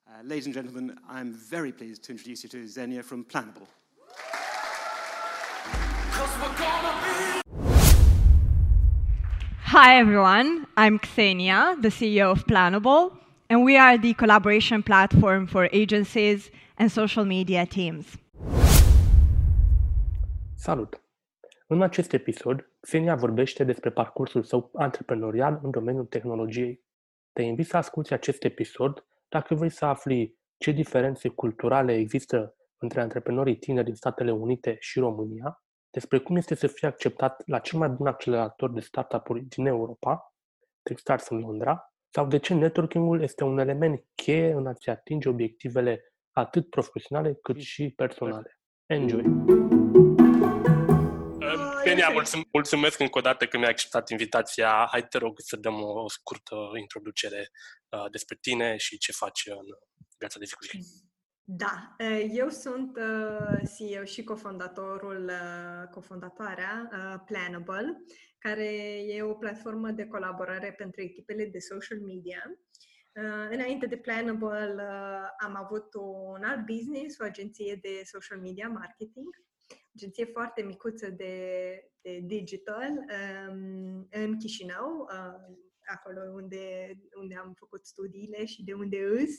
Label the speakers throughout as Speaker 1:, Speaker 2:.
Speaker 1: Ladies and gentlemen, I'm very pleased to introduce you to Xenia from Planable.
Speaker 2: Hi everyone, I'm Xenia, the CEO of Planable, and we are the collaboration platform for agencies and social media teams.
Speaker 3: Salut! În acest episod, Xenia vorbește despre parcursul său antreprenorial în domeniul tehnologiei. Te invit să asculți acest episod dacă vrei să afli ce diferențe culturale există între antreprenorii tineri din Statele Unite și România, despre cum este să fie acceptat la cel mai bun accelerator de startup-uri din Europa, Techstars în Londra, sau de ce networking-ul este un element cheie în a-ți atinge obiectivele atât profesionale cât și personale. Enjoy! Xenia, mulțumesc încă o dată că mi-ai acceptat invitația. Hai, te rog să dăm o scurtă introducere despre tine și ce faci în viața de zi cu zi.
Speaker 4: Da, eu sunt CEO și cofondatoarea Planable, care e o platformă de colaborare pentru echipele de social media. Înainte de Planable am avut un alt business, o agenție de social media marketing, agenție foarte micuță de digital în Chișinău, acolo unde am făcut studiile și de unde îs.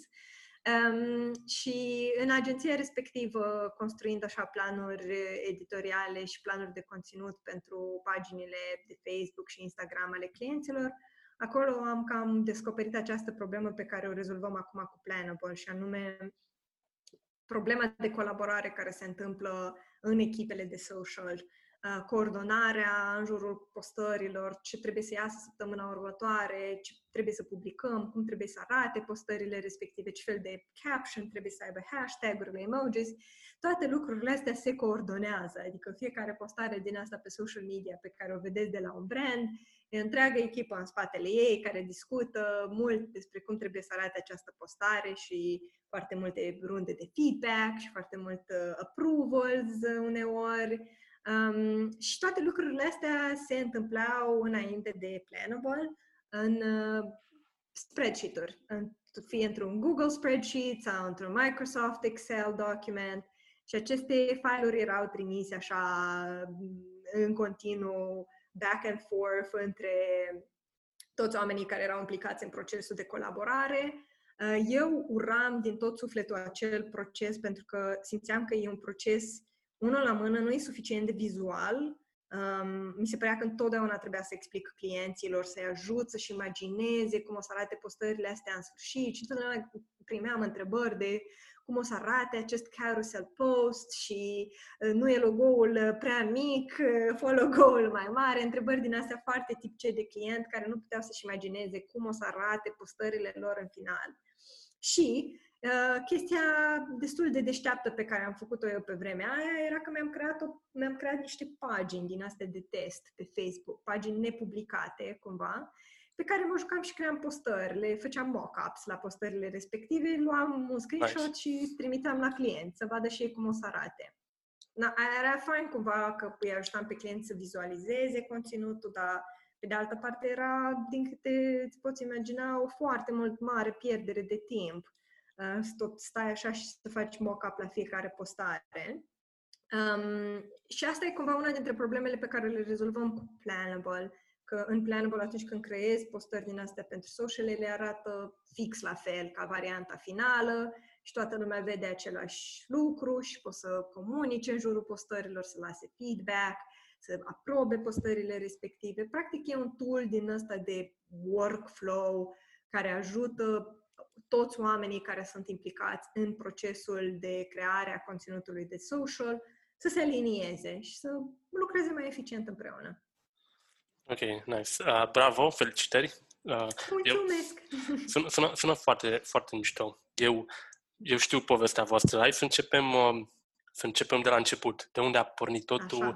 Speaker 4: Și în agenția respectivă, construind așa planuri editoriale și planuri de conținut pentru paginile de Facebook și Instagram ale clienților, acolo am cam descoperit această problemă pe care o rezolvăm acum cu Planable, și anume problema de colaborare care se întâmplă în echipele de social, coordonarea în jurul postărilor, ce trebuie să iasă săptămâna următoare, ce trebuie să publicăm, cum trebuie să arate postările respective, ce fel de caption trebuie să aibă, hashtag-urile, emojis. Toate lucrurile astea se coordonează, adică fiecare postare din asta pe social media pe care o vedeți de la un brand, e întreagă echipă în spatele ei care discută mult despre cum trebuie să arate această postare și foarte multe runde de feedback și foarte mult approvals uneori. Și toate lucrurile astea se întâmplau înainte de Planable în spreadsheet-uri, fie într-un Google Spreadsheet sau într-un Microsoft Excel document, și aceste file-uri erau trimise așa în continuu back and forth între toți oamenii care erau implicați în procesul de colaborare. Eu uram din tot sufletul acel proces pentru că simțeam că e un proces unul la mână, nu e suficient de vizual. Mi se părea că întotdeauna trebuia să explic clienților, să-i ajut să-și imagineze cum o să arate postările astea în sfârșit, și întotdeauna primeam întrebări de cum o să arate acest carousel post și nu e logo-ul prea mic, fă logo-ul mai mare, întrebări din astea foarte tip C de client care nu puteau să-și imagineze cum o să arate postările lor în final. Și chestia destul de deșteaptă pe care am făcut-o eu pe vremea aia era că mi-am creat niște pagini din astea de test pe Facebook, pagini nepublicate cumva, pe care mă jucam și cream postări, le făceam mock-ups la postările respective, luam un screenshot și trimiteam la client să vadă și ei cum o să arate. Era fain cumva că îi ajutam pe client să vizualizeze conținutul, dar pe de altă parte era, din câte îți poți imagina, o foarte mare pierdere de timp. Să tot stai așa și să faci mock-up la fiecare postare. Și asta e cumva una dintre problemele pe care le rezolvăm cu Planable, că în Planable atunci când creezi postări din astea pentru social, le arată fix la fel ca varianta finală și toată lumea vede același lucru și poți să comunice în jurul postărilor, să lase feedback, să aprobe postările respective. Practic e un tool din ăsta de workflow care ajută toți oamenii care sunt implicați în procesul de creare a conținutului de social să se alinieze și să lucreze mai eficient împreună.
Speaker 3: Ok, nice. Bravo, felicitări.
Speaker 4: Mulțumesc!
Speaker 3: Sună foarte, foarte mișto. Eu știu povestea voastră. Hai să începem de la început. De unde a pornit totul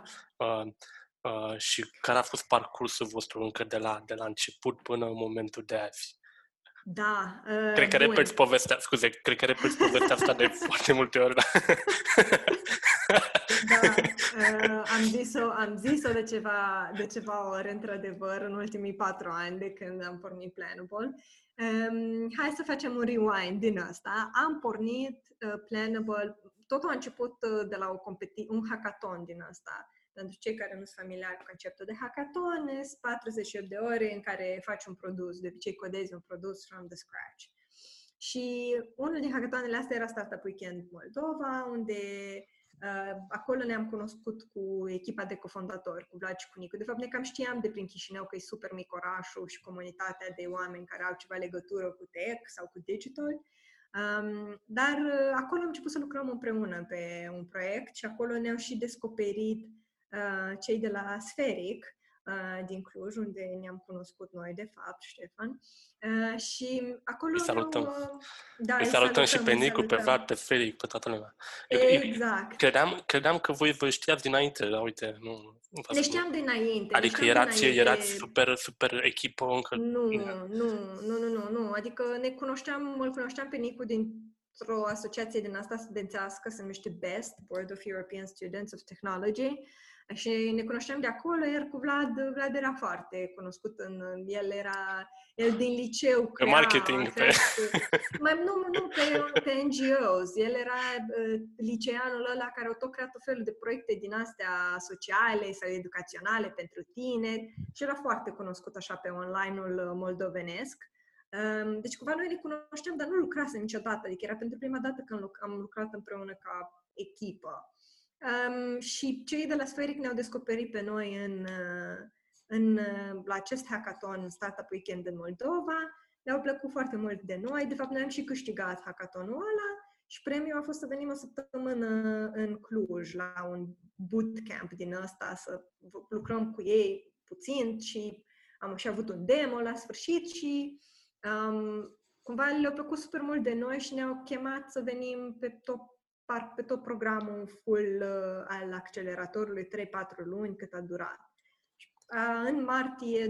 Speaker 3: și care a fost parcursul vostru încă de la început până în momentul de azi?
Speaker 4: Da,
Speaker 3: cred că repeți povestea asta de foarte multe ori.
Speaker 4: Da, am zis-o de ceva ori, într-adevăr, în ultimii 4 ani de când am pornit Planable. Hai să facem un rewind din asta. Am pornit Planable, totul a început de la un hackathon din asta. Pentru cei care nu sunt familiari cu conceptul de hackathon, sunt 48 de ore în care faci un produs, de obicei codezi un produs from the scratch. Și unul din hackathonele astea era Startup Weekend Moldova, unde acolo ne-am cunoscut cu echipa de cofondatori, cu Vlad și cu Nicu. De fapt, ne cam știam de prin Chișinău că e super mic orașul și comunitatea de oameni care au ceva legătură cu tech sau cu digital. Dar acolo am început să lucrăm împreună pe un proiect și acolo ne-au și descoperit cei de la Spheric din Cluj, unde ne-am cunoscut noi, de fapt, Ștefan. Și acolo
Speaker 3: Îi salutăm.
Speaker 4: îi
Speaker 3: salutăm și pe Nicu, pe Vlad, pe Spheric, pe toată lumea.
Speaker 4: Exact.
Speaker 3: Credeam că voi vă știați dinainte, dar uite, nu.
Speaker 4: Ne știam dinainte.
Speaker 3: Adică erați super echipă încă?
Speaker 4: Nu. Adică îl cunoșteam pe Nicu dintr-o asociație din asta studențească, se numește BEST, Board of European Students of Technology. Și ne cunoșteam de acolo, iar cu Vlad era foarte cunoscut. El din liceu
Speaker 3: pe marketing,
Speaker 4: pe NGOs. El era liceanul ăla care a tot creat tot felul de proiecte din astea sociale sau educaționale pentru tineri și era foarte cunoscut așa pe online-ul moldovenesc. Deci cumva noi ne cunoșteam, dar nu lucrasem niciodată, adică era pentru prima dată când am lucrat împreună ca echipă. Și cei de la Spheric ne-au descoperit pe noi la acest hackathon Startup Weekend în Moldova. Le-au plăcut foarte mult de noi. De fapt, noi am și câștigat hackathonul ăla și premiul a fost să venim o săptămână în Cluj la un bootcamp din ăsta, să lucrăm cu ei puțin și am și avut un demo la sfârșit și cumva le-au plăcut super mult de noi și ne-au chemat să venim pe tot programul full al acceleratorului, 3-4 luni cât a durat. În martie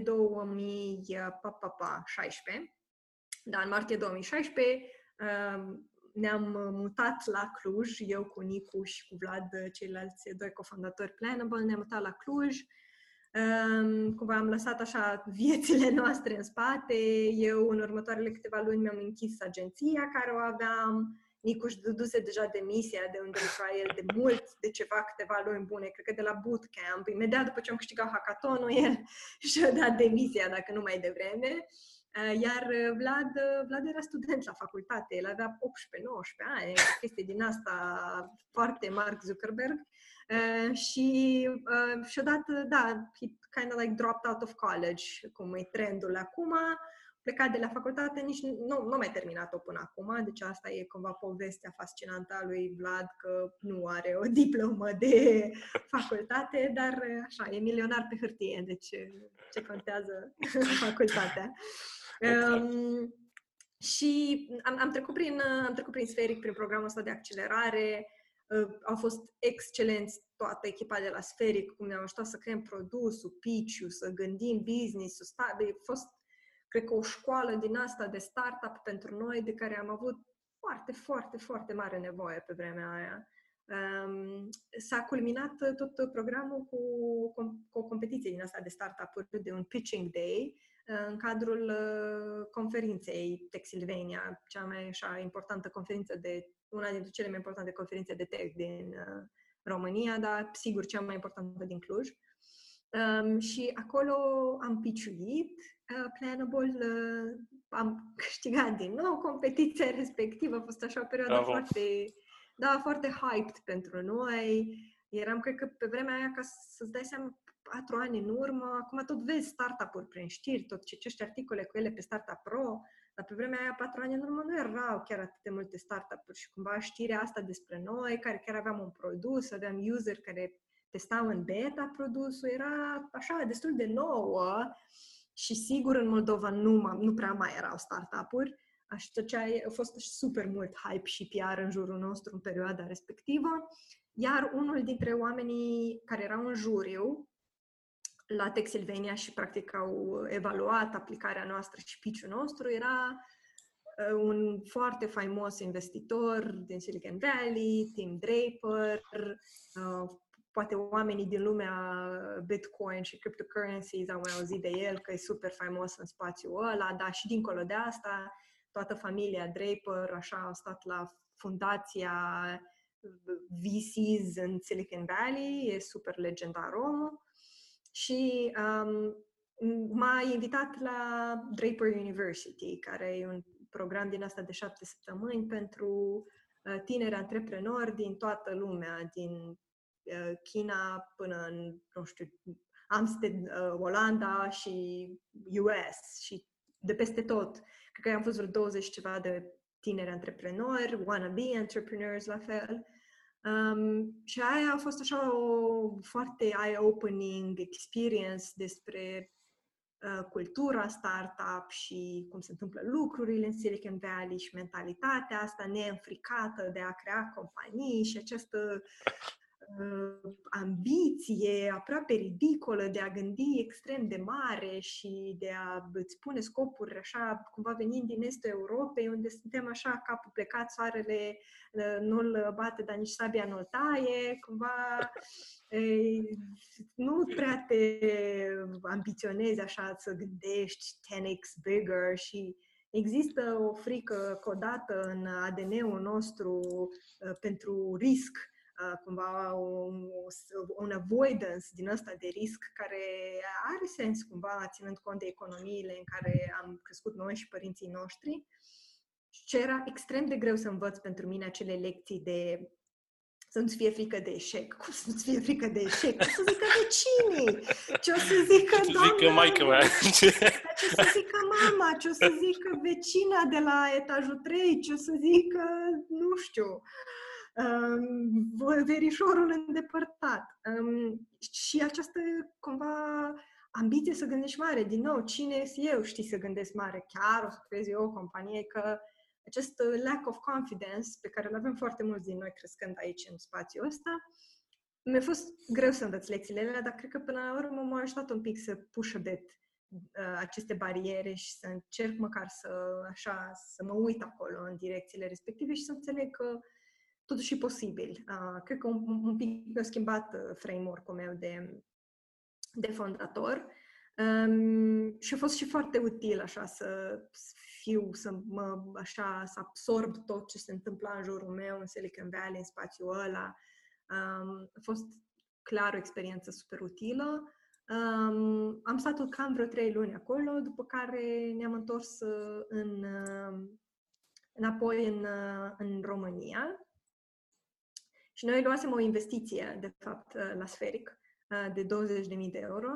Speaker 4: 2016, în martie 2016 ne-am mutat la Cluj, eu cu Nicu și cu Vlad, ceilalți doi cofondatori Planable, ne-am mutat la Cluj. Cumva am lăsat așa viețile noastre în spate. Eu în următoarele câteva luni mi-am închis agenția care o aveam. Nicu își dăduse deja demisia de unde lucra el de mult, de câteva luni bune, cred că de la bootcamp. Imediat după ce am câștigat hackathonul, el și-a dat demisia, dacă nu mai devreme. Iar Vlad era student la facultate, el avea 18-19 ani, o chestie din asta foarte Mark Zuckerberg. Și și-a dat, he kind of like dropped out of college, cum e trendul acum. Plecat de la facultate, nici nu mai terminat-o până acum, deci asta e cumva povestea fascinantă a lui Vlad, că nu are o diplomă de facultate, dar așa, e milionar pe hârtie, deci ce contează facultatea. Și am trecut prin Spheric, prin programul ăsta de accelerare. Au fost excelenți toată echipa de la Spheric, cum ne-au ajutat să creăm produsul, pitch-ul, să gândim business-ul. A fost, cred că, o școală din asta de startup pentru noi, de care am avut foarte, foarte, foarte mare nevoie pe vremea aia. S-a culminat tot programul cu o competiție din asta de startup-uri, de un pitching day, în cadrul conferinței Techsylvania, cea mai așa importantă conferință una dintre cele mai importante conferințe de tech din România, dar sigur cea mai importantă din Cluj. Și acolo am pitchuit Planable, am câștigat din nou competiția respectivă, a fost așa o perioadă foarte hyped pentru noi. Eram, cred că pe vremea aia, ca să-ți dai seama, 4 ani în urmă, acum tot vezi startup-uri prin știri, tot citești articole cu ele pe Startup Pro, dar pe vremea aia, 4 ani în urmă, nu erau chiar atât de multe startup-uri și cumva știrea asta despre noi, care chiar aveam un produs, aveam user care testau în beta produsul, era așa destul de nouă și sigur în Moldova nu prea mai erau startup-uri, a fost super mult hype și PR în jurul nostru în perioada respectivă, iar unul dintre oamenii care erau în juriu la Techsylvania și practic au evaluat aplicarea noastră și pitch-ul nostru era un foarte faimos investitor din Silicon Valley, Tim Draper, poate oamenii din lumea Bitcoin și cryptocurrencies au mai auzit de el, că e super faimos în spațiul ăla, dar și dincolo de asta, toată familia Draper așa au stat la fundația VCs în Silicon Valley, e super legendar omul și m-a invitat la Draper University, care e un program din asta de 7 săptămâni pentru tineri antreprenori din toată lumea, din China până în, nu știu, Olanda și US și de peste tot. Cred că am fost vreo 20 ceva de tineri antreprenori, wannabe entrepreneurs la fel. Și aia a fost așa o foarte eye-opening experience despre cultura startup și cum se întâmplă lucrurile în Silicon Valley și mentalitatea asta neînfricată de a crea companii și această ambiție aproape ridicolă de a gândi extrem de mare și de a îți pune scopuri așa, cumva venind din estul Europei, unde suntem așa, capul plecat, soarele nu-l bate, dar nici sabia nu-l taie, cumva nu prea te ambiționezi așa să gândești 10x bigger și există o frică codată în ADN-ul nostru pentru risc, cumva un avoidance din ăsta de risc care are sens cumva ținând cont de economiile în care am crescut noi și părinții noștri. Și era extrem de greu să învăț pentru mine acele lecții de să nu-ți fie frică de eșec. Cum să nu-ți fie frică de eșec? Ce o să zică vecinii? Ce o să zică doamna? Ce o să zică mama? Ce o să zică vecina de la etajul 3? Ce o să zică, nu știu, verișorul îndepărtat. Și această, cumva, ambiție să gândești mare. Din nou, cine sunt eu? Știi să gândesc mare? Chiar o să creez eu o companie? Că acest lack of confidence pe care îl avem foarte mulți din noi crescând aici în spațiul ăsta, mi-a fost greu să învăț lecțiile alea, dar cred că până la urmă m-a ajutat un pic să push a bit aceste bariere și să încerc măcar să mă uit acolo în direcțiile respective și să înțeleg că totuși e posibil. Cred că un pic mi-a schimbat framework-ul meu de fondator. Și a fost și foarte util așa să absorb tot ce se întâmpla în jurul meu în Silicon Valley, în spațiul ăla. A fost clar o experiență super utilă. Am stat cam vreo 3 luni acolo, după care ne-am întors înapoi în România. Și noi luasem o investiție, de fapt, la Spheric, de 20.000 de euro.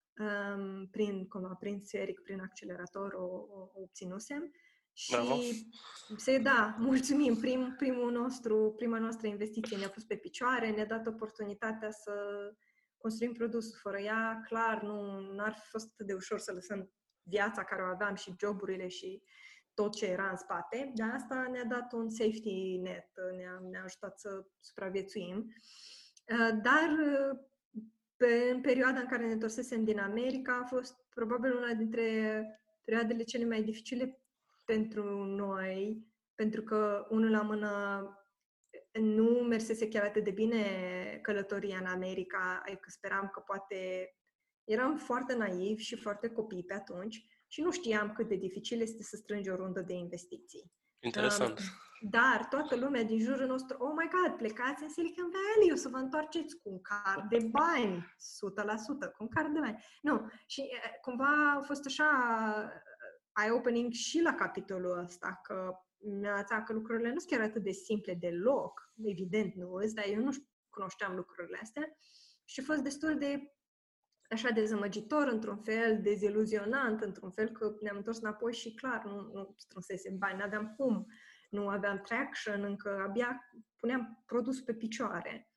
Speaker 4: Prin Spheric, prin accelerator o obținusem. Și mulțumim, prima noastră investiție ne-a pus pe picioare, ne-a dat oportunitatea să construim produsul. Fără ea, clar, nu ar fi fost atât de ușor să lăsăm viața care o aveam și joburile și tot ce era în spate, dar asta ne-a dat un safety net, ne-a ajutat să supraviețuim. Dar în perioada în care ne întorsesem din America a fost probabil una dintre perioadele cele mai dificile pentru noi, pentru că, unul la mână, nu mersese chiar atât de bine călătoria în America, adică speram că poate eram foarte naivi și foarte copii pe atunci și nu știam cât de dificil este să strângi o rundă de investiții.
Speaker 5: Interesant.
Speaker 4: Dar toată lumea din jurul nostru, oh my God, plecați în Silicon Valley, o să vă întoarceți cu un card de bani, 100%, cu un card de bani. Nu, și cumva a fost așa eye-opening și la capitolul ăsta, că mi-a arătat că lucrurile nu sunt chiar atât de simple deloc, evident nu, dar eu nu cunoșteam lucrurile astea și a fost destul de așa dezamăgitor într-un fel, deziluzionant într-un fel, că ne-am întors înapoi și clar, nu strânsesem bani, n-aveam cum, nu aveam traction, încă abia puneam produsul pe picioare.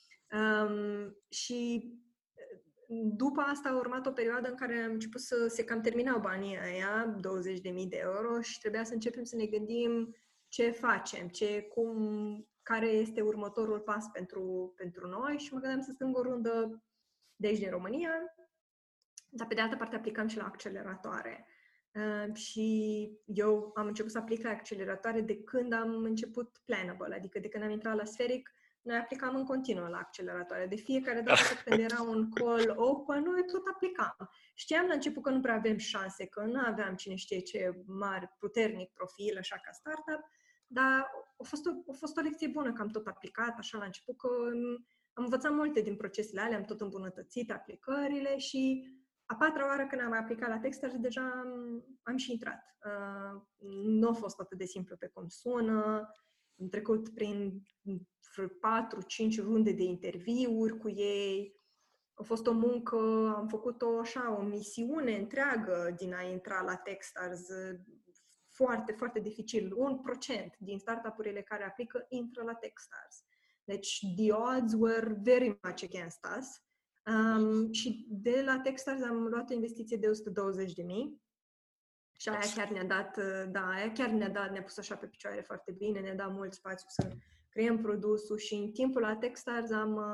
Speaker 4: Și după asta a urmat o perioadă în care am început să se cam terminau banii aia, 20.000 de euro, și trebuia să începem să ne gândim ce facem, care este următorul pas pentru noi și mă gândeam să strâng o rundă de aici din România, dar pe de altă parte aplicam și la acceleratoare. Și eu am început să aplic la acceleratoare de când am început Planable, adică de când am intrat la Spheric, noi aplicam în continuu la acceleratoare. De fiecare dată când era un call open, noi tot aplicam. Știam la început că nu prea avem șanse, că nu aveam cine știe ce mare, puternic profil, așa ca startup, dar a fost o lecție bună că am tot aplicat, așa la început, că am învățat multe din procesele alea, am tot îmbunătățit aplicările și a patra oară când am aplicat la Techstars, deja am și intrat. Nu a fost atât de simplu pe cum sună. Am trecut prin 4-5 runde de interviuri cu ei. A fost o muncă, am făcut o misiune întreagă din a intra la Techstars. Foarte, foarte dificil. 1% din startup-urile care aplică intră la Techstars. Deci, the odds were very much against us. Și de la Techstars am luat o investiție de 120.000 și aia chiar ne-a dat, ne-a pus așa pe picioare foarte bine, ne-a dat mult spațiu să creăm produsul și în timpul la Techstars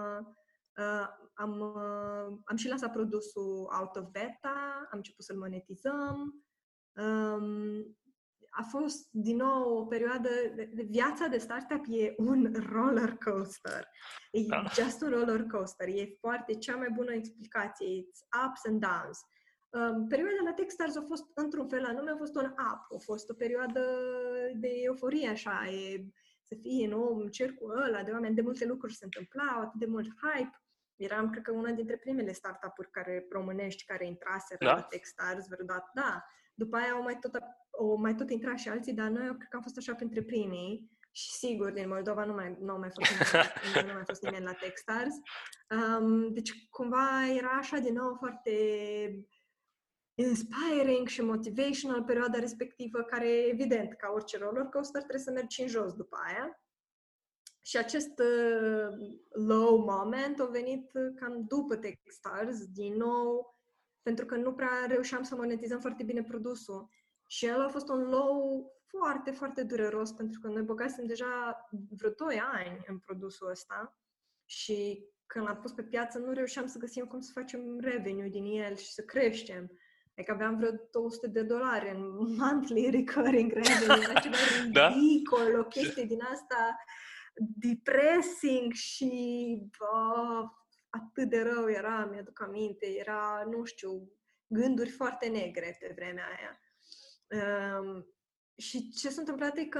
Speaker 4: am și lansat produsul out of beta, am început să-l monetizăm. A fost, din nou, o perioadă... Viața de startup e un roller coaster. E just un roller coaster. E foarte cea mai bună explicație. It's ups and downs. Perioada la Techstars a fost, într-un fel anume, a fost un up. A fost o perioadă de euforie, așa. Să fie, în cercul ăla de oameni, de multe lucruri se întâmplau, atât de mult hype. Eram, cred că, una dintre primele startup-uri românești care intraseră la Techstars vreodată. Da. După aia au mai tot intrat și alții, dar noi eu cred că am fost așa printre primii și sigur din Moldova nu a mai fost nimeni la Techstars. Deci cumva era așa din nou foarte inspiring și motivational perioada respectivă, care evident, ca orice roller coaster, trebuie să mergi în jos după aia. Și acest low moment a venit cam după Techstars, din nou, pentru că nu prea reușeam să monetizăm foarte bine produsul. Și el a fost un low foarte, foarte dureros, pentru că noi băgasem deja vreo 2 ani în produsul ăsta și când l-am pus pe piață nu reușeam să găsim cum să facem revenue din el și să creștem. Adică aveam vreo $200 în monthly recurring revenue, era ceva ridicol, o chestie din asta depressing și atât de rău era, mi-aduc aminte, era, nu știu, gânduri foarte negre pe vremea aia. Și ce s-a întâmplat e că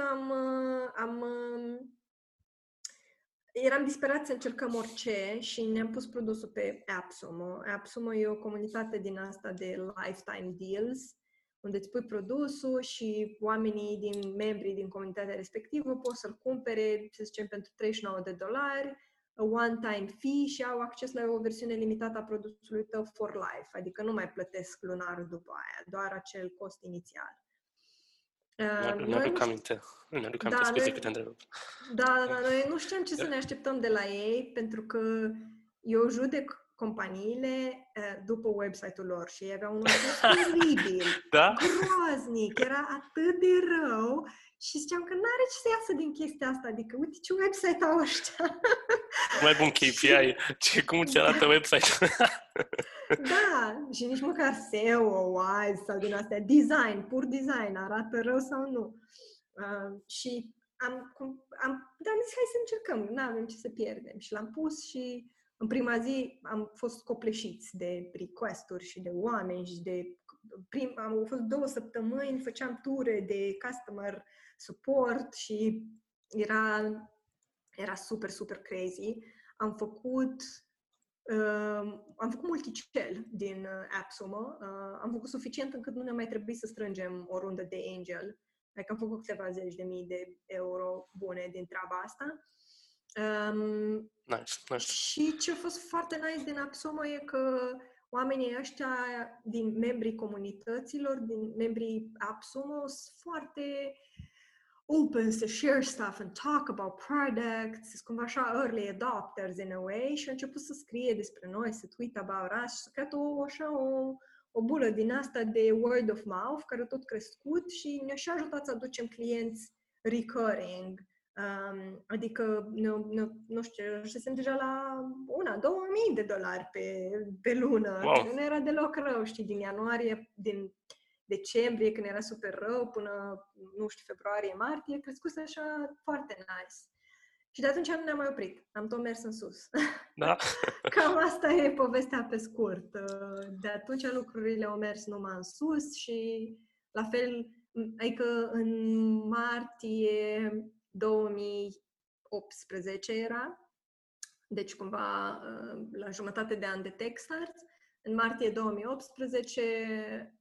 Speaker 4: eram disperat să încercăm orice și ne-am pus produsul pe AppSumo. AppSumo e o comunitate din asta de lifetime deals, unde îți pui produsul și membrii din comunitatea respectivă pot să-l cumpere, să zicem, pentru $39, a one-time fee și au acces la o versiune limitată a produsului tău for life, adică nu mai plătesc lunar după aia, doar acel cost inițial.
Speaker 3: Ne-aduc aminte, scuze că te întreb.
Speaker 4: Da, noi nu știam ce să ne așteptăm de la ei, pentru că eu judec companiile după website-ul lor și ei aveau un website teribil, groaznic, era atât de rău și ziceam că n-are ce să iasă din chestia asta, adică uite ce website au ăștia.
Speaker 3: Mai bun KPI, cum ți arată website-ul?
Speaker 4: Da, și nici măcar SEO, wise sau din astea, design, pur design, arată rău sau nu. Și am zis, hai să încercăm, n-avem ce să pierdem. Și l-am pus și în prima zi am fost copleșiți de request-uri și de oameni și au fost 2 săptămâni, făceam ture de customer support și era super, super crazy. Am făcut multicel din AppSumo. Am făcut suficient încât nu ne mai trebuie să strângem o rundă de angel. Adică am făcut câteva zeci de mii de euro bune din treaba asta.
Speaker 3: Nice.
Speaker 4: Și ce a fost foarte nice din AppSumo e că oamenii ăștia din membrii comunităților, din membrii AppSumo, sunt foarte open să share stuff and talk about products, sunt cumva așa early adopters in a way și au început să scrie despre noi, să tweet about us și să creat o bulă din asta de word of mouth care a tot crescut și ne-a și ajutat să aducem clienți recurring. Adică, nu știu, ajusesem deja la $1,000-2,000 pe lună.
Speaker 3: Wow.
Speaker 4: Nu era deloc rău, știi, din ianuarie, din decembrie, când era super rău, până, nu știu, februarie, martie, crescuse așa foarte nice. Și de atunci nu ne-am mai oprit. Am tot mers în sus.
Speaker 3: Da?
Speaker 4: Cam asta e povestea pe scurt. De atunci lucrurile au mers numai în sus și la fel, adică în martie 2018 era, deci cumva la jumătate de an de Techstars, în martie 2018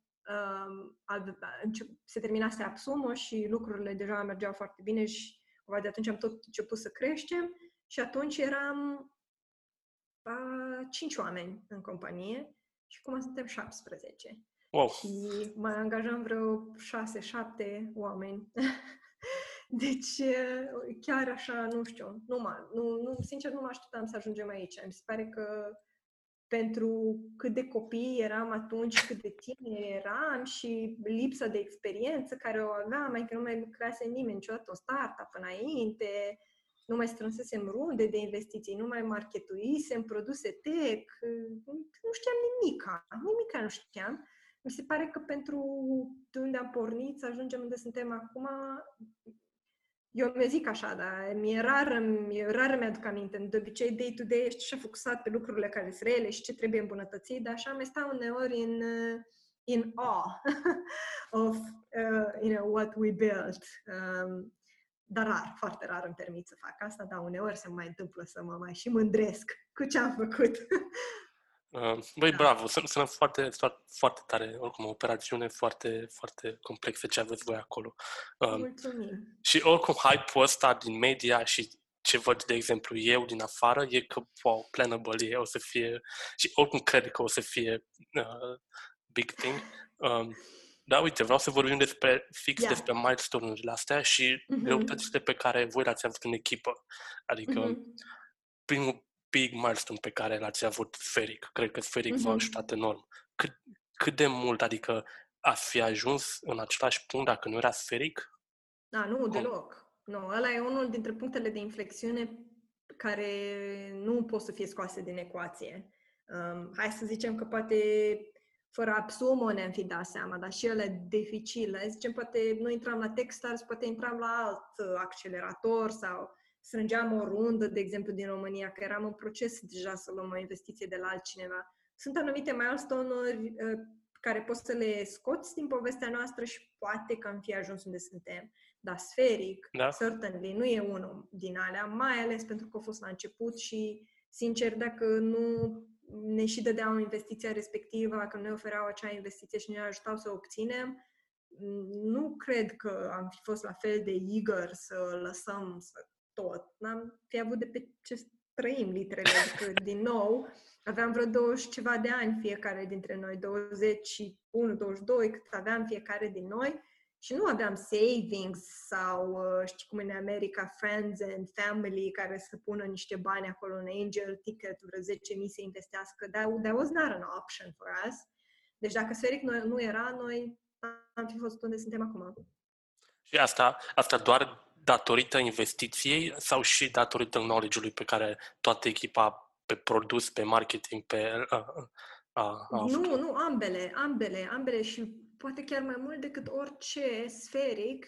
Speaker 4: se terminase AppSumo și lucrurile deja mergeau foarte bine și de atunci am tot început să creștem și atunci eram 5 oameni în companie și acum suntem 17.
Speaker 3: Wow.
Speaker 4: Și mai angajăm vreo 6-7 oameni. Deci, chiar așa, nu știu, sincer nu mă așteptam să ajungem aici. Mi se pare că pentru cât de copii eram atunci, cât de tineri eram și lipsa de experiență care o aveam, mai că nu mai lucrase nimeni niciodată o startup înainte, nu mai strânsesem runde de investiții, nu mai marketuisem produse tech, nu știam nimica nu știam. Mi se pare că pentru de unde am pornit să ajungem unde suntem acum, eu mi zic așa, dar rar mi-aduc aminte. De obicei, day-to-day ești așa focusat pe lucrurile care sunt rele și ce trebuie îmbunătățit, dar așa mi stau uneori in awe of what we built. Dar foarte rar îmi permit să fac asta, dar uneori se mai întâmplă să mă mai și mândresc cu ce am făcut.
Speaker 3: Băi, bravo, sună foarte, foarte tare, oricum o operațiune foarte, foarte complexă ce aveți voi acolo.
Speaker 4: Mulțumim!
Speaker 3: Și oricum hype-ul ăsta din media și ce văd, de exemplu, eu din afară, e că, wow, Planable o să fie, și oricum cred că o să fie big thing. Da, uite, vreau să vorbim despre milestone-urile astea și greutățile pe care voi le-ați avut în echipă. Adică, primul big milestone pe care l-ați avut Spheric. Cred că Spheric v-a ajutat enorm. Cât de mult, adică, ați fi ajuns în același punct dacă nu era Spheric?
Speaker 4: Nu, deloc. Nu, ăla e unul dintre punctele de inflexiune care nu pot să fie scoase din ecuație. Hai să zicem că poate fără AppSumo ne-am fi dat seama, dar și ele dificile. Zicem, poate nu intram la Techstars, poate intram la alt accelerator sau strângeam o rundă, de exemplu, din România, că eram în proces deja să luăm o investiție de la altcineva. Sunt anumite milestone-uri care poți să le scoți din povestea noastră și poate că am fi ajuns unde suntem. Dar Spheric, certainly, nu e unul din alea, mai ales pentru că a fost la început și, sincer, dacă nu ne și dădeau investiția respectivă, dacă nu ne ofereau acea investiție și ne ajutau să o obținem, nu cred că am fi fost la fel de eager să lăsăm tot. N-am fi avut de pe ce trăim, literele, adică, din nou, aveam vreo 20 ceva de ani fiecare dintre noi, 21, 22, cât aveam fiecare din noi și nu aveam savings sau, știi cum în America, friends and family care să pună niște bani acolo în angel ticket, vreo 10.000 să investească. That was not an option for us. Deci dacă Spheric nu era, noi am fi fost unde suntem acum.
Speaker 3: Și asta doar datorită investiției sau și datorită knowledge-ului pe care toată echipa pe produs, pe marketing,
Speaker 4: Nu, ambele și poate chiar mai mult decât orice Spheric.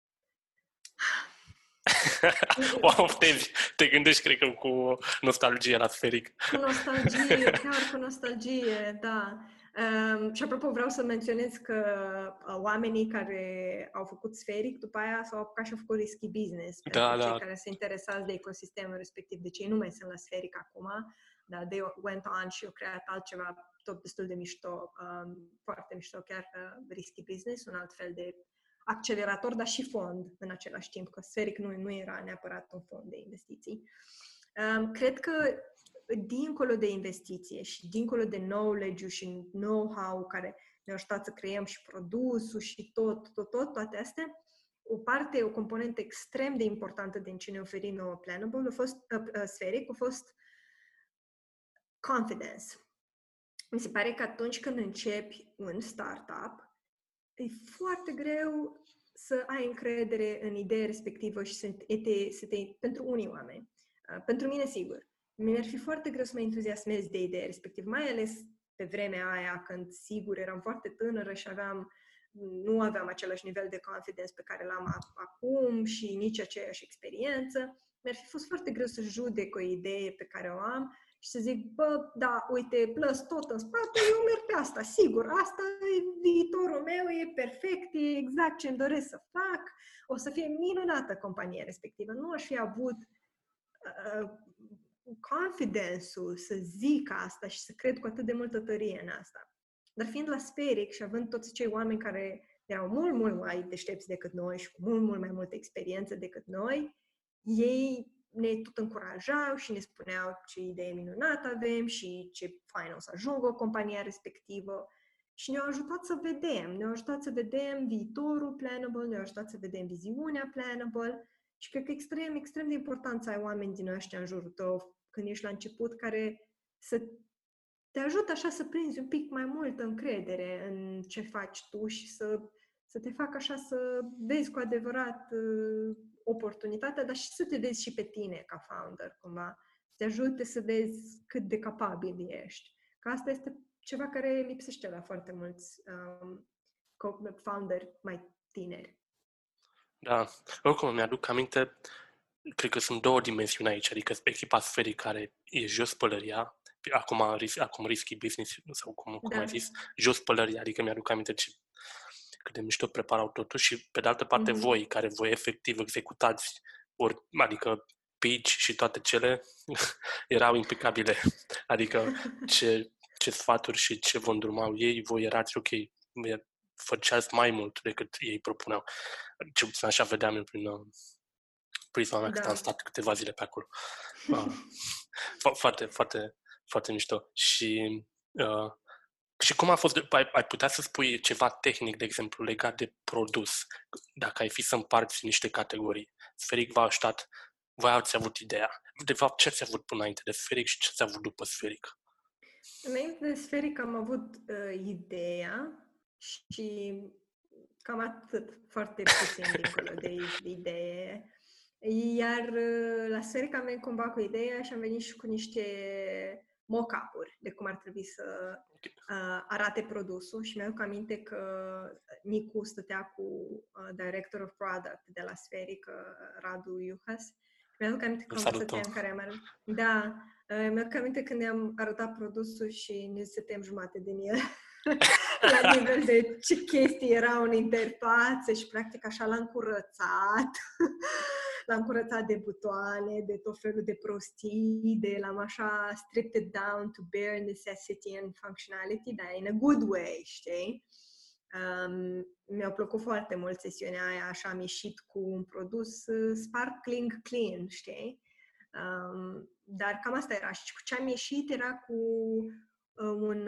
Speaker 3: Wow, te gândești, cred că, cu nostalgie la Spheric.
Speaker 4: Cu nostalgie, da. Și apropo, vreau să menționez că oamenii care au făcut Spheric, după aia s-au apucat și au făcut Risky Business. Pentru cei care se interesați de ecosistemul respectiv, de cei nu mai sunt la Spheric acum, dar they went on și au creat altceva tot destul de mișto, foarte mișto, chiar Risky Business, un alt fel de accelerator, dar și fond în același timp, că Spheric nu era neapărat un fond de investiții. Cred că dincolo de investiție și dincolo de knowledge-ul și know-how care ne-a ajutat să creăm și produsul și toate astea, o componentă extrem de importantă din ce ne oferi nouă Planable a fost Spheric, a fost confidence. Mi se pare că atunci când începi un startup, e foarte greu să ai încredere în ideea respectivă și pentru unii oameni. Pentru mine, sigur. Mi-ar fi foarte greu să mă entuziasmez de ideea respectivă, mai ales pe vremea aia când, sigur, eram foarte tânără și nu aveam același nivel de confidence pe care l-am acum și nici aceeași experiență. mi-ar fi fost foarte greu să judec o idee pe care o am și să zic, bă, da, uite, plus tot în spate, eu merg pe asta, sigur, asta e viitorul meu, e perfect, e exact ce îmi doresc să fac, o să fie minunată compania respectivă. Nu aș fi avut confidence-ul să zic asta și să cred cu atât de multă tărie în asta. Dar fiind la Spheric și având toți cei oameni care erau mult, mult mai deștepți decât noi și cu mult, mult mai multă experiență decât noi, ei ne tot încurajau și ne spuneau ce idee minunată avem și ce fain o să ajungă o companie respectivă. Și ne-au ajutat să vedem viitorul Planable, ne-au ajutat să vedem viziunea Planable și cred că e extrem, extrem de important să ai oameni din ăștia în jurul tău când ești la început care să te ajută așa să prinzi un pic mai multă încredere în ce faci tu și să te facă așa să vezi cu adevărat oportunitatea, dar și să te vezi și pe tine ca founder, cumva. Să te ajute să vezi cât de capabil ești. Că asta este ceva care lipsește la foarte mulți founderi mai tineri.
Speaker 3: Da, oricum mi-aduc aminte, cred că sunt două dimensiuni aici, adică echipa Spheric care e jos pălăria, acum risky business, sau cum ai zis, jos pălăria, adică mi-aduc aminte cât de mișto preparau totul și pe de altă parte voi, care voi efectiv executați, adică pitch și toate cele erau impecabile, adică ce sfaturi și ce vă îndrumau ei, voi erați ok, făceați mai mult decât ei propuneau. Ce puțin așa vedeam eu prin prisma mea, că am stat câteva zile pe acolo. Foarte, foarte, foarte mișto. Și cum a fost, ai putea să spui ceva tehnic, de exemplu, legat de produs, dacă ai fi să împarți niște categorii. Spheric voi ați avut ideea. De fapt, ce ați avut până înainte de Spheric și ce ați avut după Spheric?
Speaker 4: Înainte de Spheric am avut ideea și cam atât, foarte puțin dincolo de idee. Iar la Spheric am venit cumva cu ideea și am venit și cu niște mock-up-uri de cum ar trebui să arate produsul și mi-aduc aminte că Nicu stătea cu Director of Product de la Spheric, Radu Iuhas. Mi-aduc aminte că stătea în care mi-aduc aminte când ne-am arătat produsul și ne stăteam jumate din el. La nivel de ce chestii erau în interfață și practic așa l-am curățat. L-am curățat de butoane, de tot felul de prostii, l-am așa stripped it down to bare necessity and functionality, dar in a good way, știi? Mi-a plăcut foarte mult sesiunea aia, așa am ieșit cu un produs sparkling clean, știi? Dar cam asta era. Și cu ce am ieșit era cu un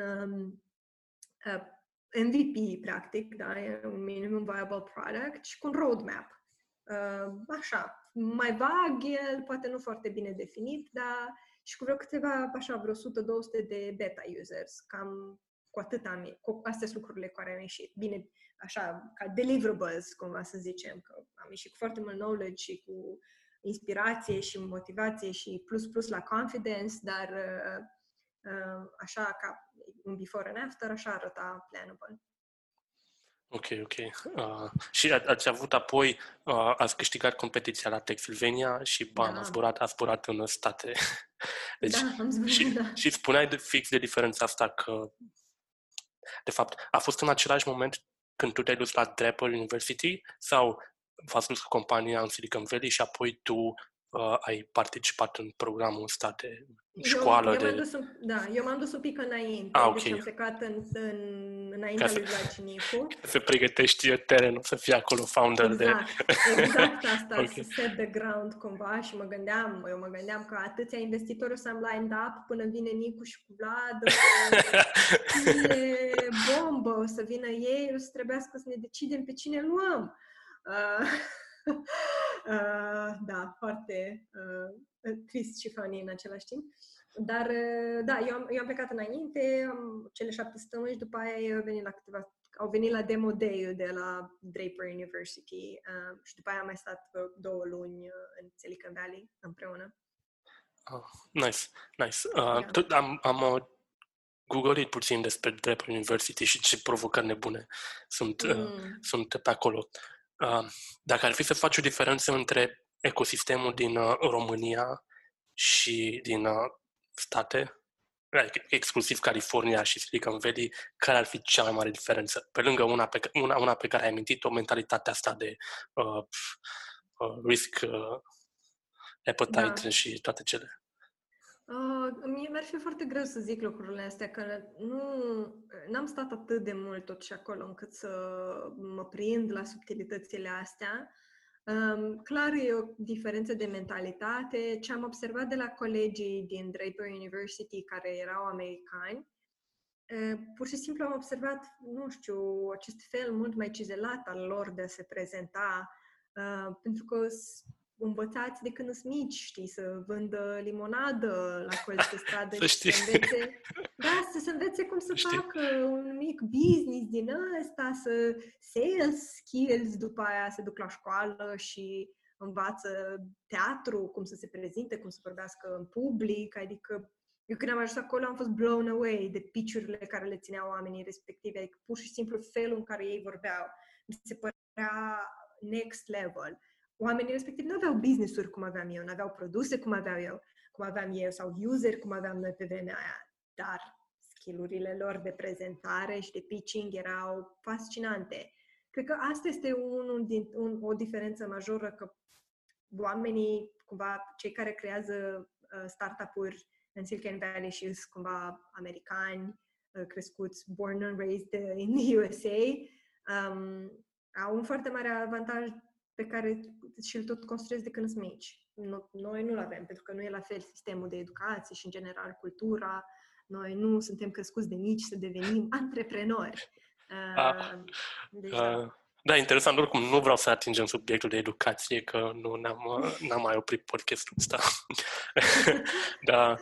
Speaker 4: MVP, practic, da? Un minimum viable product și cu un roadmap. Așa, mai vag el, poate nu foarte bine definit, dar și cu vreo câteva, așa, vreo 100-200 de beta users, cam cu astea sunt lucrurile cu care am ieșit. Bine, așa, ca deliverables, cumva să zicem, că am ieșit cu foarte mult knowledge și cu inspirație și motivație și plus la confidence, dar așa, ca un before and after, așa arăta Planable.
Speaker 3: Ok. Și ați avut apoi, ați câștigat competiția la Textilvania și bam, ați zburat în state. Deci,
Speaker 4: am zburat,
Speaker 3: și spuneai fix de diferența asta că, de fapt, a fost în același moment când tu te-ai dus la Draper University sau v-ați dus cu compania în Silicon Valley și apoi tu ai participat în programul ăsta de școală?
Speaker 4: Eu m-am dus un pic înainte, deci am plecat înaintea lui Vlad și Nicu.
Speaker 3: Să pregătești terenul, să fii acolo founder
Speaker 4: Exact asta, okay. Să set the ground cumva și mă gândeam că atâția investitori o să am lined up până vine Nicu și cu Vlad, e bombă, o să vină ei, o să trebuiască să ne decidem pe cine luăm. Da, foarte trist și funny în același timp. Dar, da, eu am plecat înainte, cele 7 săptămâni și după aia au venit la demo day-ul de la Draper University și după aia am mai stat 2 luni în Silicon Valley împreună.
Speaker 3: Nice. Am googlit puțin despre Draper University și ce provocări nebune sunt pe acolo. Dacă ar fi să faci o diferență între ecosistemul din România și din state, exclusiv California și Silicon Valley, care ar fi cea mai mare diferență? Pe lângă una pe care ai amintit-o, mentalitatea asta de risk appetite și toate cele.
Speaker 4: Mie mi-ar fi foarte greu să zic lucrurile astea, că n-am stat atât de mult tot și acolo încât să mă prind la subtilitățile astea. Clar e o diferență de mentalitate. Ce am observat de la colegii din Draper University care erau americani, pur și simplu am observat, nu știu, acest fel mult mai cizelat al lor de a se prezenta, pentru că învățați de când sunt mici, știi, să vândă limonadă la colț de stradă și să învețe, să se învețe cum să facă un mic business din ăsta, să sales skills, după aia se duc la școală și învață teatru, cum să se prezinte, cum să vorbească în public, adică eu când am ajuns acolo am fost blown away de pitch-urile care le țineau oamenii respectivi, adică pur și simplu felul în care ei vorbeau mi se părea next level. Oamenii respectivi nu aveau business-uri cum aveam eu, nu aveau produse cum aveam eu sau useri cum aveam noi pe vremea aia, dar skill-urile lor de prezentare și de pitching erau fascinante. Cred că asta este o diferență majoră, că oamenii, cumva, cei care creează startup-uri în Silicon Valley și sunt cumva americani, crescuți, born and raised in the USA, au un foarte mare avantaj pe care și-l tot construiesc de când sunt mici. Noi nu-l avem, pentru că nu e la fel sistemul de educație și, în general, cultura. Noi nu suntem crescuți de mici să devenim antreprenori.
Speaker 3: Da, interesant. Oricum, nu vreau să atingem subiectul de educație, că nu n-am mai oprit podcastul ăsta. Dar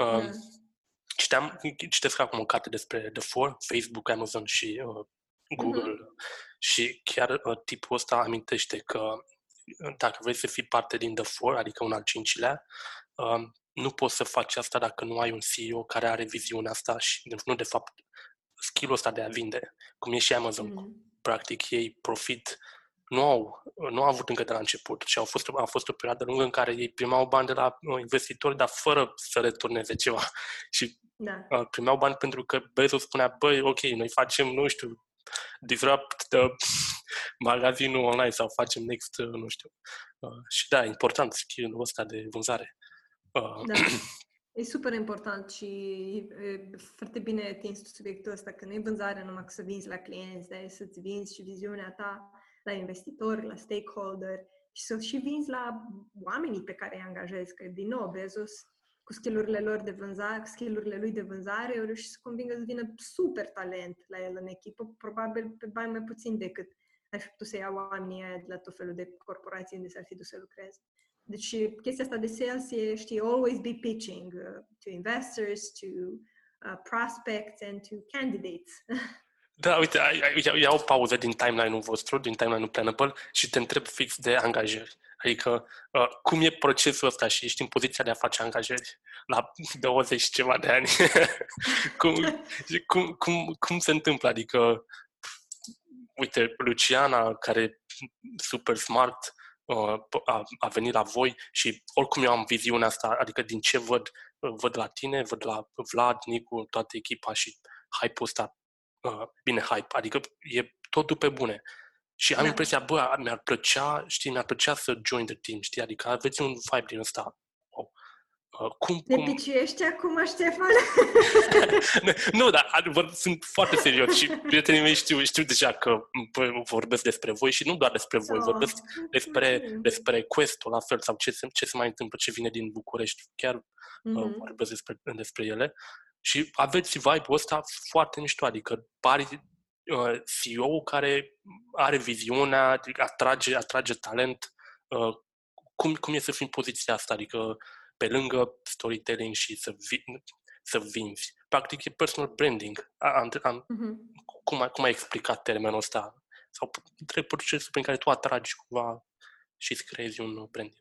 Speaker 3: citesc acum o carte despre The Four, Facebook, Amazon și Google. Și chiar tipul ăsta amintește că dacă vrei să fii parte din The Four, adică un al cincilea, nu poți să faci asta dacă nu ai un CEO care are viziunea asta și nu, de fapt, skill-ul ăsta de a vinde, cum e și Amazon. Practic, ei profit nu au avut încă de la început și a fost o perioadă lungă în care ei primeau bani de la investitori, dar fără să returneze ceva. Și primeau bani pentru că Bezos spunea, băi, ok, noi facem, nu știu, disrupt magazinul online sau facem next, nu știu. Și da, important skill-ul ăsta de vânzare.
Speaker 4: Da, e super important și e foarte bine atins subiectul ăsta, că nu e vânzare numai să vinzi la clienți, dar e să-ți vinzi și viziunea ta la investitori, la stakeholder și să și vinzi la oamenii pe care îi angajezi, că din nou Bezos cu skill-urile lui de vânzare au reușit să convingă să vină super talent la el în echipă, probabil pe bani mai puțin decât ar fi putut să ia oamenii aia de la tot felul de corporații unde s-ar fi dus să lucreze. Deci chestia asta de sales e, știi, always be pitching to investors, to prospects and to candidates.
Speaker 3: Da, uite, iau o pauză din timeline-ul vostru, din timeline-ul Planable și te întreb fix de angajări. Adică, cum e procesul ăsta și ești în poziția de a face angajări la 20 și ceva de ani? cum se întâmplă? Adică, uite, Luciana, care e super smart, a venit la voi și oricum eu am viziunea asta, adică din ce văd la tine, văd la Vlad, Nicu, toată echipa și hype-ul ăsta, bine hype, adică e totul pe bune. Și am impresia, mi-ar plăcea să join the team, știi, adică aveți un vibe din ăsta.
Speaker 4: Te piciuiești acum, Ștefan?
Speaker 3: Nu, dar sunt foarte serios și prietenii mei știu deja că vorbesc despre voi și nu doar despre voi, vorbesc despre Quest-ul la fel sau ce se mai întâmplă, ce vine din București. Chiar vorbesc despre ele. Și aveți vibe-ul ăsta foarte mișto, adică pari CEO-ul care are viziunea, adică atrage talent. Cum e să fii în poziția asta? Adică pe lângă storytelling și să vinzi. Practic e personal branding. Cum ai explicat termenul ăsta? Sau întreb procesul prin care tu atragi cumva și îți creezi un brand?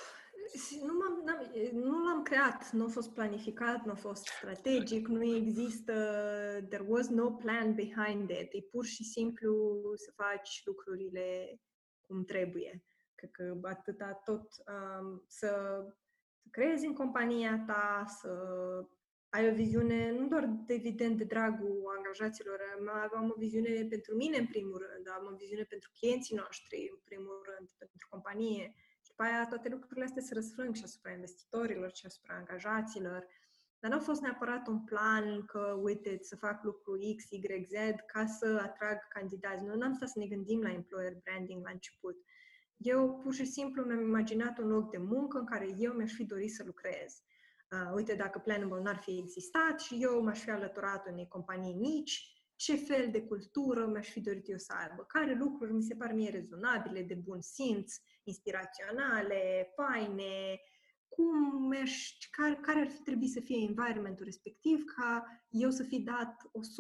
Speaker 4: Nu l-am creat, nu a fost planificat, nu a fost strategic, nu există, there was no plan behind it. E pur și simplu să faci lucrurile cum trebuie. Cred că atâta tot să creezi în compania ta, să ai o viziune nu doar evident de dragul angajaților, am o viziune pentru mine în primul rând, am o viziune pentru clienții noștri în primul rând, pentru companie. Și după aia toate lucrurile astea se răsfrâng și asupra investitorilor și asupra angajaților. Dar nu a fost neapărat un plan că, uite, să fac lucru X, Y, Z ca să atrag candidați. Noi n-am stat să ne gândim la employer branding la început. Eu pur și simplu mi-am imaginat un loc de muncă în care eu mi-aș fi dorit să lucrez. Uite, dacă Planable n-ar fi existat și eu m-aș fi alăturat unei companii mici, ce fel de cultură mi-aș fi dorit eu să aibă? Care lucruri mi se par mie rezonabile, de bun simț, inspiraționale, faine, care ar fi trebuit să fie environmentul respectiv ca eu să fi dat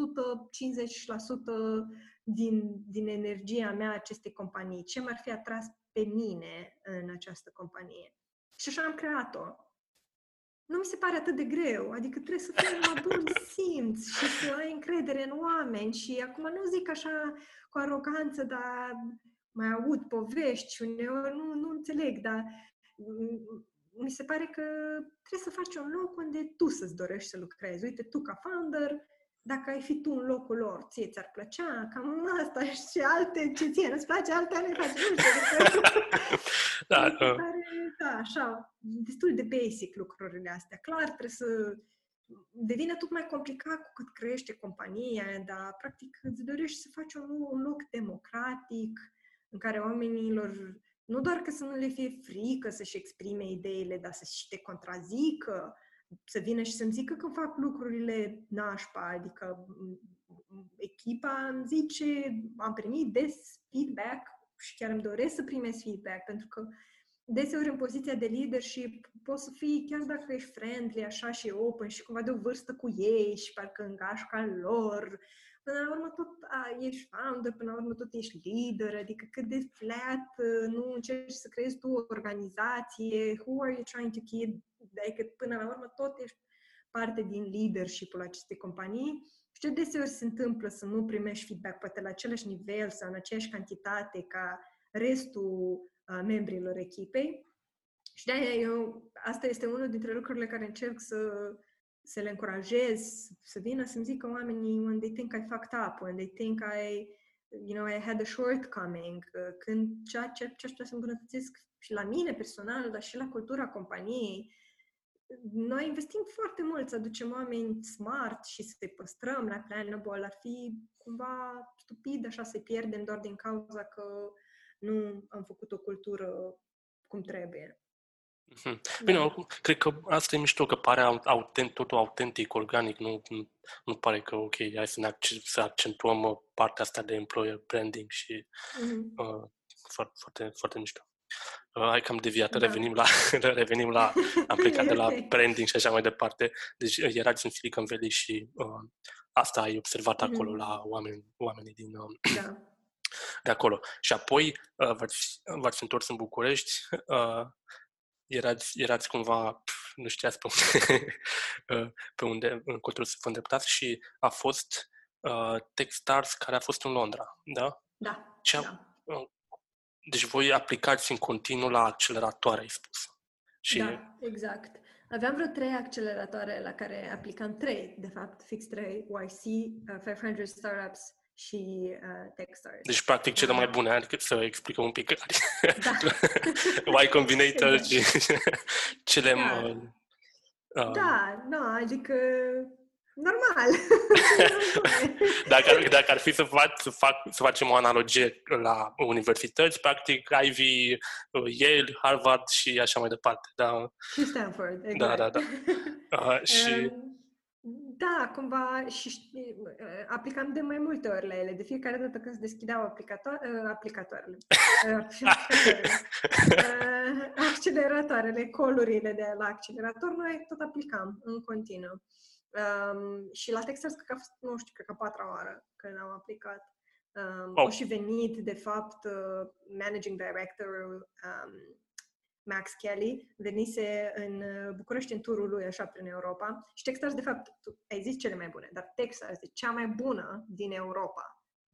Speaker 4: 150% din energia mea acestei companii? Ce m-ar fi atras pe mine în această companie? Și așa am creat-o. Nu mi se pare atât de greu, adică trebuie să fii numai bun simț și să ai încredere în oameni și acum nu zic așa cu aroganță, dar mai aud povești și uneori nu înțeleg, dar mi se pare că trebuie să faci un loc unde tu să-ți dorești să lucrezi. Uite, tu ca founder, dacă ai fi tu în locul lor, ție ți-ar plăcea? Cam asta și alte, ce ție nu-ți place, alte ale faci, nu știu. Da, așa, destul de basic lucrurile astea. Clar, trebuie să devine tot mai complicat cu cât crește compania, dar practic îți dorești să faci un loc democratic în care oamenilor nu doar că să nu le fie frică să-și exprime ideile, dar să-și te contrazică, să vină și să-mi zică că fac lucrurile nașpa, adică echipa îmi zice, am primit des feedback și chiar îmi doresc să primesc feedback, pentru că deseori în poziția de leadership poți să fii, chiar dacă ești friendly, așa și open și cumva de o vârstă cu ei și parcă în gașca lor, până la urmă tot ești founder, până la urmă tot ești leader, adică cât de flat nu încerci să creezi tu o organizație, who are you trying to keep, adică până la urmă tot ești parte din leadership-ul acestei companii. Și deseori se întâmplă să nu primești feedback poate la același nivel sau în aceeași cantitate ca restul membrilor echipei. Și de-aia asta este unul dintre lucrurile care încerc să le încurajez, să vină să-mi zică oamenii when they think I fucked up, when they think I had a shortcoming, când ce aș putea să îmbunătățesc și la mine personal, dar și la cultura companiei. Noi investim foarte mult să aducem oameni smart și să-i păstrăm la Planable. Ar fi cumva stupid așa să-i pierdem doar din cauza că nu am făcut o cultură cum trebuie.
Speaker 3: Bine, oricum, cred că asta e mișto, că pare totul autentic, organic, nu pare că, ok, hai să accentuăm partea asta de employer branding și foarte, foarte mișto. Hai că am deviat, da. revenim la am plecat de la branding și așa mai departe. Deci erați în Silicon Valley și asta ai observat acolo la oamenii din de acolo. Și apoi v-ați întors în București, erați cumva, nu știați pe unde încotro să vă îndreptați și a fost Techstars care a fost în Londra, da?
Speaker 4: Da.
Speaker 3: Deci voi aplicați în continuu la acceleratoare, ai spus.
Speaker 4: Da, exact. Aveam vreo 3 acceleratoare la care aplicam 3, de fapt, fix 3, YC, 500 Startups și Techstars.
Speaker 3: Deci, practic, cele mai bune, adică să explicăm un pic. Da. Y Combinator și cele mai...
Speaker 4: adică normal.
Speaker 3: Dacă ar fi să facem o analogie la universități, practic Ivy, Yale, Harvard și așa mai departe. Da?
Speaker 4: Și Stanford, exact.
Speaker 3: Da. Și...
Speaker 4: Da, cumva și aplicam de mai multe ori la ele. De fiecare dată când se deschideau acceleratoarele, colurile de la accelerator, noi tot aplicam în continuu. Și la Techstars cred că a fost, nu știu, cred că a 4-a oară când am aplicat. Au și venit, de fapt, Managing Director Max Kelly, venise în București în turul lui așa prin Europa și Techstars, de fapt, tu ai zis cele mai bune, dar Techstars e cea mai bună din Europa.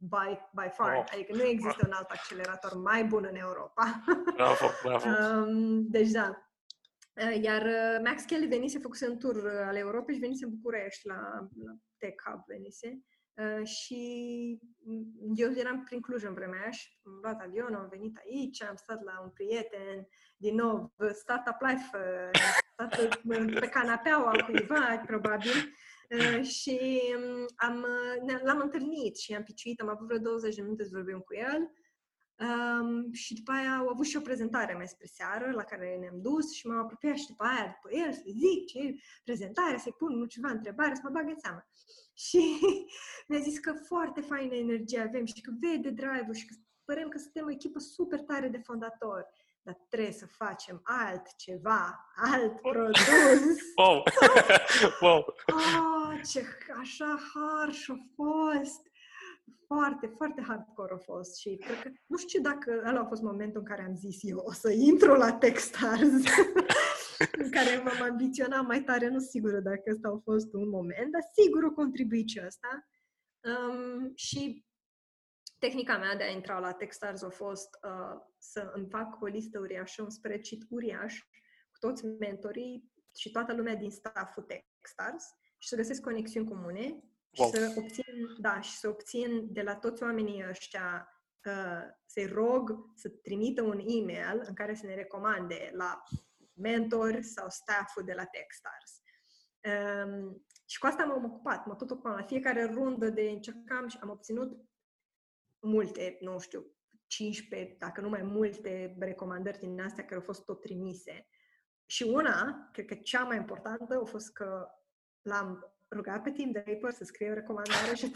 Speaker 4: by far. Adică nu există un alt accelerator mai bun în Europa.
Speaker 3: Bravo.
Speaker 4: Deci da. Iar Max Kelly venise, făcuse un tur al Europei și venise în București la Tech Hub venise. Și eu eram prin Cluj în vremea aia și am luat avionul, am venit aici, am stat la un prieten, din nou, startup life, am stat pe canapeaua cuiva, probabil, și l-am întâlnit și am piciuit, am avut vreo 20 de minute să vorbim cu el. Și după aia au avut și o prezentare mai spre seară la care ne-am dus și m-am apropiat și după aia după el să-i zic ce prezentare, să-i pun ceva întrebare, să mă bag în seamă. Și mi-a zis că foarte faină energie avem și că vede drive-ul și că părem că suntem o echipă super tare de fondatori, dar trebuie să facem altceva, alt produs.
Speaker 3: Wow! Wow!
Speaker 4: Ce așa harsh a fost! Foarte, foarte hardcore a fost și cred că, nu știu dacă ăla a fost momentul în care am zis eu o să intru la Techstars, în care m-am ambiționat mai tare, nu sigură dacă ăsta a fost un moment, dar sigur a contribuit și ăsta. Și tehnica mea de a intra la Techstars a fost să îmi fac o listă uriașă, un spreadsheet uriaș cu toți mentorii și toată lumea din stafful Techstars și să găsesc conexiuni comune.
Speaker 3: Wow.
Speaker 4: Și să obțin de la toți oamenii ăștia să-i rog să trimită un e-mail în care să ne recomande la mentori sau staff-ul de la Techstars. Și cu asta m-am ocupat, mă tot ocupam. La fiecare rundă de încercam și am obținut multe, nu știu, 15, dacă nu mai multe recomandări din astea care au fost tot trimise. Și una, cred că cea mai importantă, a fost că l-am rugat pe Tim Draper să scrie o recomandare și a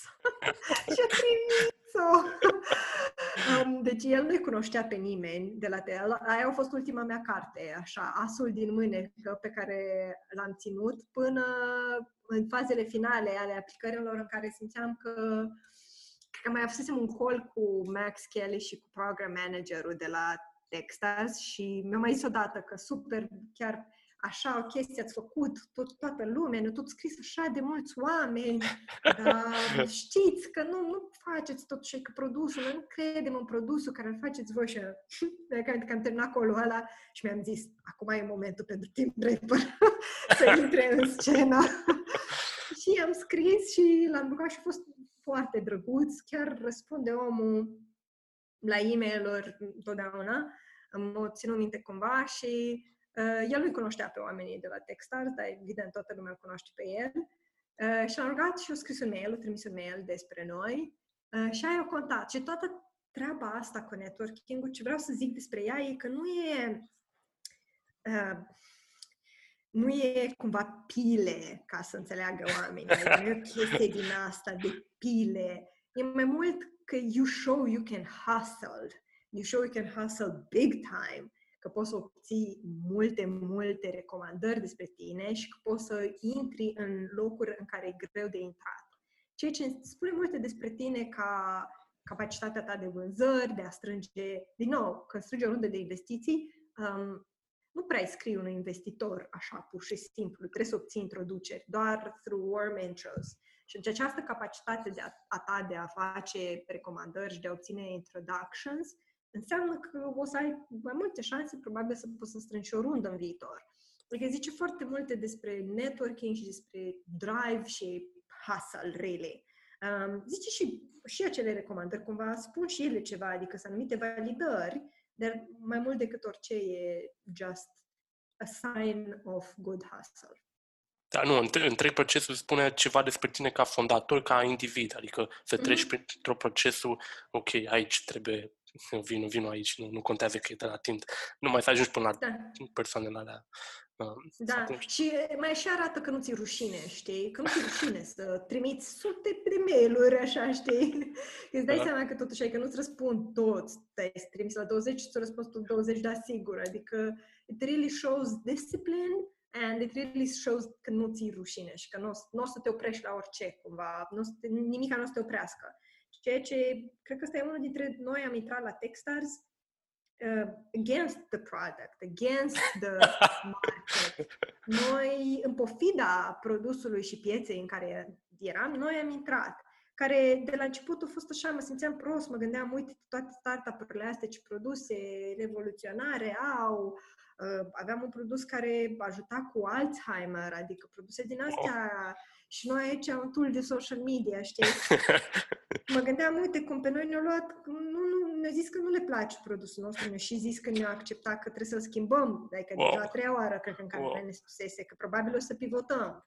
Speaker 4: trimis-o. Deci el nu-i cunoștea pe nimeni de la el. Aia a fost ultima mea carte, așa, asul din mânecă pe care l-am ținut până în fazele finale ale aplicărilor în care simțeam că mai avusesem un call cu Max Kelly și cu program managerul de la Techstars și mi-a mai zis odată că super, chiar așa o chestie ați făcut, toată lumea, ne-a tot scris așa de mulți oameni, dar știți că nu faceți totuși, că produsul, noi nu credem în produsul care îl faceți voi și că am terminat call-ul ăla și mi-am zis, acum e momentul pentru Tim Draper să intre în scenă. Și am scris și l-am rugat și a fost foarte drăguț, chiar răspunde omul la e-mail-uri întotdeauna, am ținut minte cumva și el nu-i cunoștea pe oamenii de la Techstars, dar evident toată lumea îl cunoaște pe el. Și l-am rugat și a scris un mail, a trimis un mail despre noi și aia a contat. Și toată treaba asta cu networking-ul, ce vreau să zic despre ea e că nu e cumva pile, ca să înțeleagă oamenii. Nu e o chestie din asta de pile. E mai mult că you show you can hustle. You show you can hustle big time. Că poți să obții multe recomandări despre tine și că poți să intri în locuri în care e greu de intrat. Ceea ce spune multe despre tine ca capacitatea ta de vânzări, de a strânge, din nou, când strângi o rundă de investiții, nu prea îi scrii unui investitor așa pur și simplu, trebuie să obții introduceri, doar through warm intros. Și această capacitate a ta de a face recomandări și de a obține introductions înseamnă că o să ai mai multe șanse, probabil, să poți să strângi o rundă în viitor. Adică zice foarte multe despre networking și despre drive și hustle, really. Zice și acele recomandări, cumva spun și ele ceva, adică sunt anumite validări, dar mai mult decât orice e just a sign of good hustle.
Speaker 3: Da, nu, întreg procesul spune ceva despre tine ca fondator, ca individ, adică să treci printr-un procesul, ok, aici trebuie, vino aici, nu contează că e de la tine, numai să ajungi până la persoanele alea.
Speaker 4: Da, atunci. Și mai și arată că nu ți-e rușine, știi? Că nu ți-e rușine să trimiți sute de mail-uri, așa, știi? Îți dai seama că totuși ai că nu-ți răspund toți. Te-ai trimis la 20 și ți-o răspuns tu 20, da, sigur. Adică it really shows discipline and it really shows că nu ți-e rușine și că nu o să te oprești la orice, cumva. Nimica nu o să te oprească. Ceea ce, cred că ăsta e unul dintre noi, am intrat la Techstars against the product, against the market. Noi, în pofida produsului și pieței în care eram, noi am intrat. care de la început a fost așa, mă simțeam prost, mă gândeam, uite, toate startup-urile astea, ce produse revoluționare au. Aveam un produs care ajuta cu Alzheimer, adică produse din astea. Și noi aici un tool de social media, știi? Mă gândeam, uite, cum pe noi ne-au luat, ne-au zis că nu le place produsul nostru, ne-au și zis că ne-au acceptat că trebuie să-l schimbăm, adică deja a treia oară, cred că în care ne spusese că probabil o să pivotăm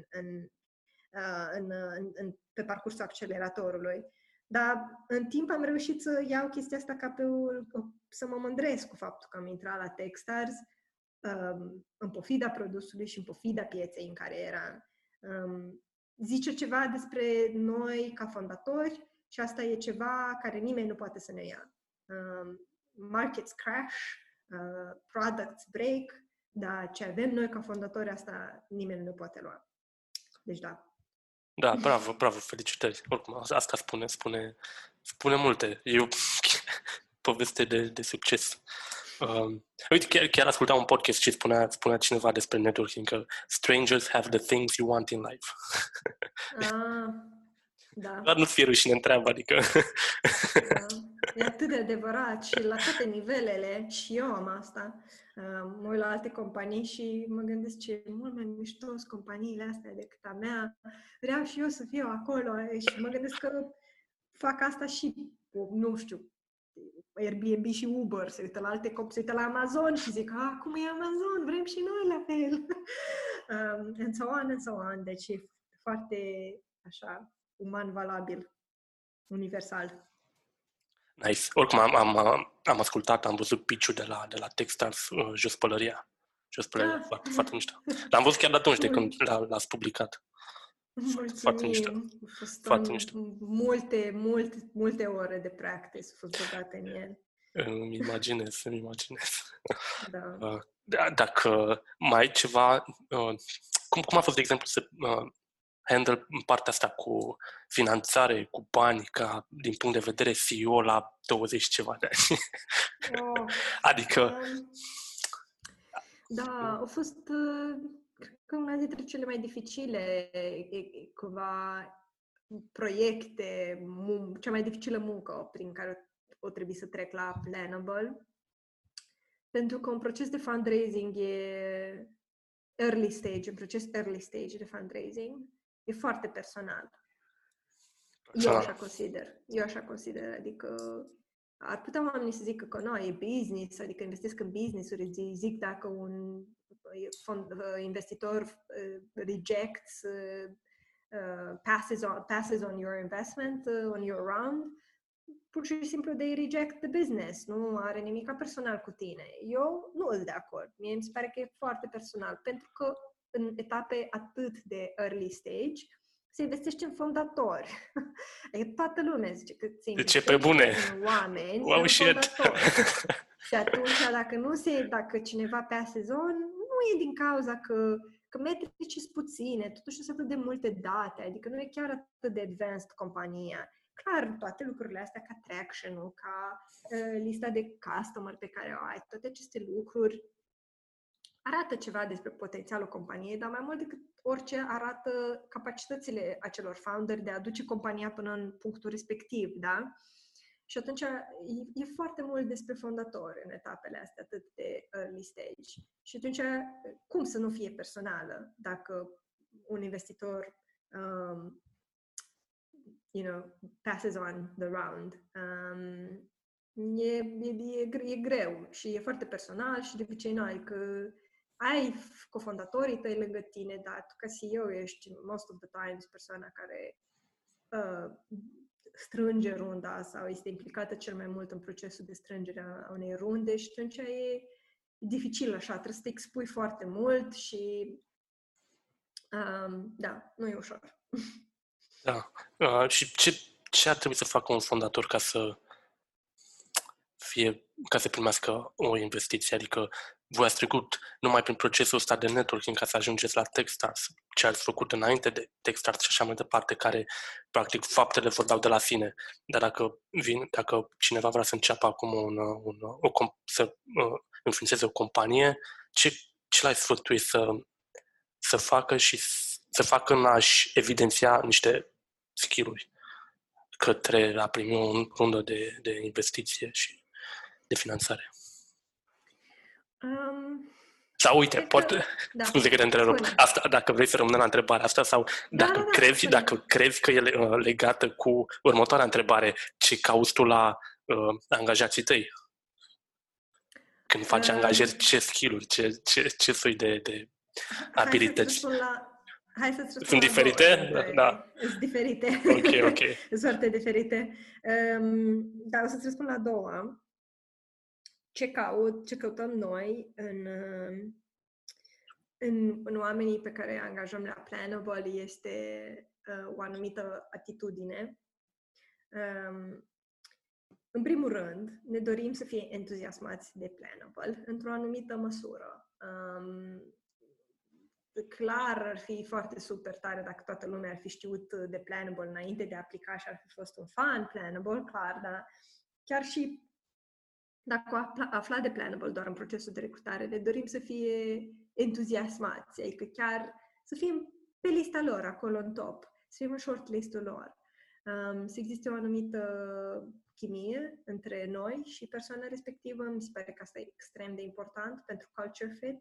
Speaker 4: pe parcursul acceleratorului. Dar în timp am reușit să iau chestia asta să mă mândresc cu faptul că am intrat la Techstars, în pofida produsului și în pofida pieței în care eram. Zice ceva despre noi ca fondatori și asta e ceva care nimeni nu poate să ne ia. Markets crash, products break, dar ce avem noi ca fondatori, asta nimeni nu poate lua. Deci da.
Speaker 3: Da, bravo, felicitări. Oricum, asta spune multe. E o poveste de succes. Uite, chiar ascultam un podcast și spunea cineva despre networking că strangers have the things you want in life.
Speaker 4: Da.
Speaker 3: Doar nu-ți fie rușine în treabă, adică...
Speaker 4: Da. E atât de adevărat și la toate nivelele, și eu am asta. Mă uit la alte companii și mă gândesc ce mult mai mișto sunt companiile astea decât a mea. Vreau și eu să fiu acolo și mă gândesc că fac asta și, nu știu, Airbnb și Uber, se uită la alte se uită la Amazon și zic, cum e Amazon, vrem și noi la fel. And so on. Deci e foarte, așa, uman valabil, universal.
Speaker 3: Nice. Oricum, am ascultat, am văzut pitch-ul de la Techstars, Jos Pălăria. Foarte, foarte mișto. L-am văzut chiar de atunci, de când l-ați publicat. Foarte mișto. Foarte mișto.
Speaker 4: Multe ore de practice au fost băgate în el.
Speaker 3: Îmi imaginez.
Speaker 4: Da.
Speaker 3: Dacă mai ai ceva... Cum a fost, de exemplu, să handle partea asta cu finanțare, cu bani, ca din punct de vedere CEO la 20 ceva de ani? Adică...
Speaker 4: Da, a fost... Cred că una dintre cele mai dificile, cumva, proiecte, cea mai dificilă muncă prin care o trebuie să trec la Planable. Pentru că un proces de fundraising e un proces early stage de fundraising, e foarte personal. Eu așa consider, adică ar putea oamenii să zică că nu, e business, adică investesc în business-uri, zic dacă un investitor rejects, passes on your investment, on your round, pur și simplu they reject the business, nu are nimic personal cu tine. Eu nu sunt de acord. Mie mi se pare că e foarte personal, pentru că în etape atât de early stage se investește în fondatori. Adică toată lumea zice că se investește
Speaker 3: pe bune.
Speaker 4: În oameni,
Speaker 3: wow,
Speaker 4: în
Speaker 3: shit.
Speaker 4: fondatori. Și atunci, dacă cineva pe sezon, nu e din cauza că metrici sunt puține, totuși sunt atât de multe date, adică nu e chiar atât de advanced compania. Clar, toate lucrurile astea, ca traction-ul, ca lista de customer pe care o ai, toate aceste lucruri arată ceva despre potențialul companiei, dar mai mult decât orice arată capacitățile acelor founderi de a duce compania până în punctul respectiv, da? Și atunci e foarte mult despre fondatori în etapele astea, atât de early stage. Și atunci, cum să nu fie personală dacă un investitor passes on the round? E greu și e foarte personal și de obicei nu ai că ai cofondatorii tăi lângă tine, dar tu ca CEO ești most of the times persoana care strânge runda sau este implicată cel mai mult în procesul de strângere a unei runde și atunci e dificil așa, trebuie să te expui foarte mult și da, nu e ușor.
Speaker 3: Da. Și ce ar trebui să facă un fondator ca să primească o investiție? Adică voi ați trecut numai prin procesul ăsta de networking ca să ajungeți la Techstars, ce ați făcut înainte de Techstars și așa mai departe, care practic faptele vorbeau de la sine. Dar dacă cineva vrea să înceapă acum să înființeze o companie, ce l-ai sfătui să facă și să facă în a-și evidenția niște skill-uri? către a primi o rundă de investiție și de finanțare? Sau uite, scuze că te întrerup. Asta, dacă vrei să rămânem la întrebarea asta, sau dacă crezi că e legată cu următoarea întrebare, ce cauți tu la angajații tăi? Când faci angajări, ce skill-uri, ce soi de abilități?
Speaker 4: Hai să-ți răspund.
Speaker 3: Sunt diferite? Da.
Speaker 4: Sunt diferite.
Speaker 3: Ok.
Speaker 4: Sunt foarte diferite. Dar o să-ți răspund la două. Ce căutăm noi în oamenii pe care angajăm la Planable este o anumită atitudine. În primul rând, ne dorim să fie entuziasmați de Planable într-o anumită măsură. Clar ar fi foarte super tare dacă toată lumea ar fi știut de Planable înainte de a aplica și ar fi fost un fan Planable, clar, dar chiar și dacă afla de Planable doar în procesul de recrutare, ne dorim să fie entuziasmați, adică chiar să fim pe lista lor, acolo în top, să fim în shortlist-ul lor. Să existe o anumită chimie între noi și persoana respectivă, mi se pare că asta e extrem de important pentru culture fit.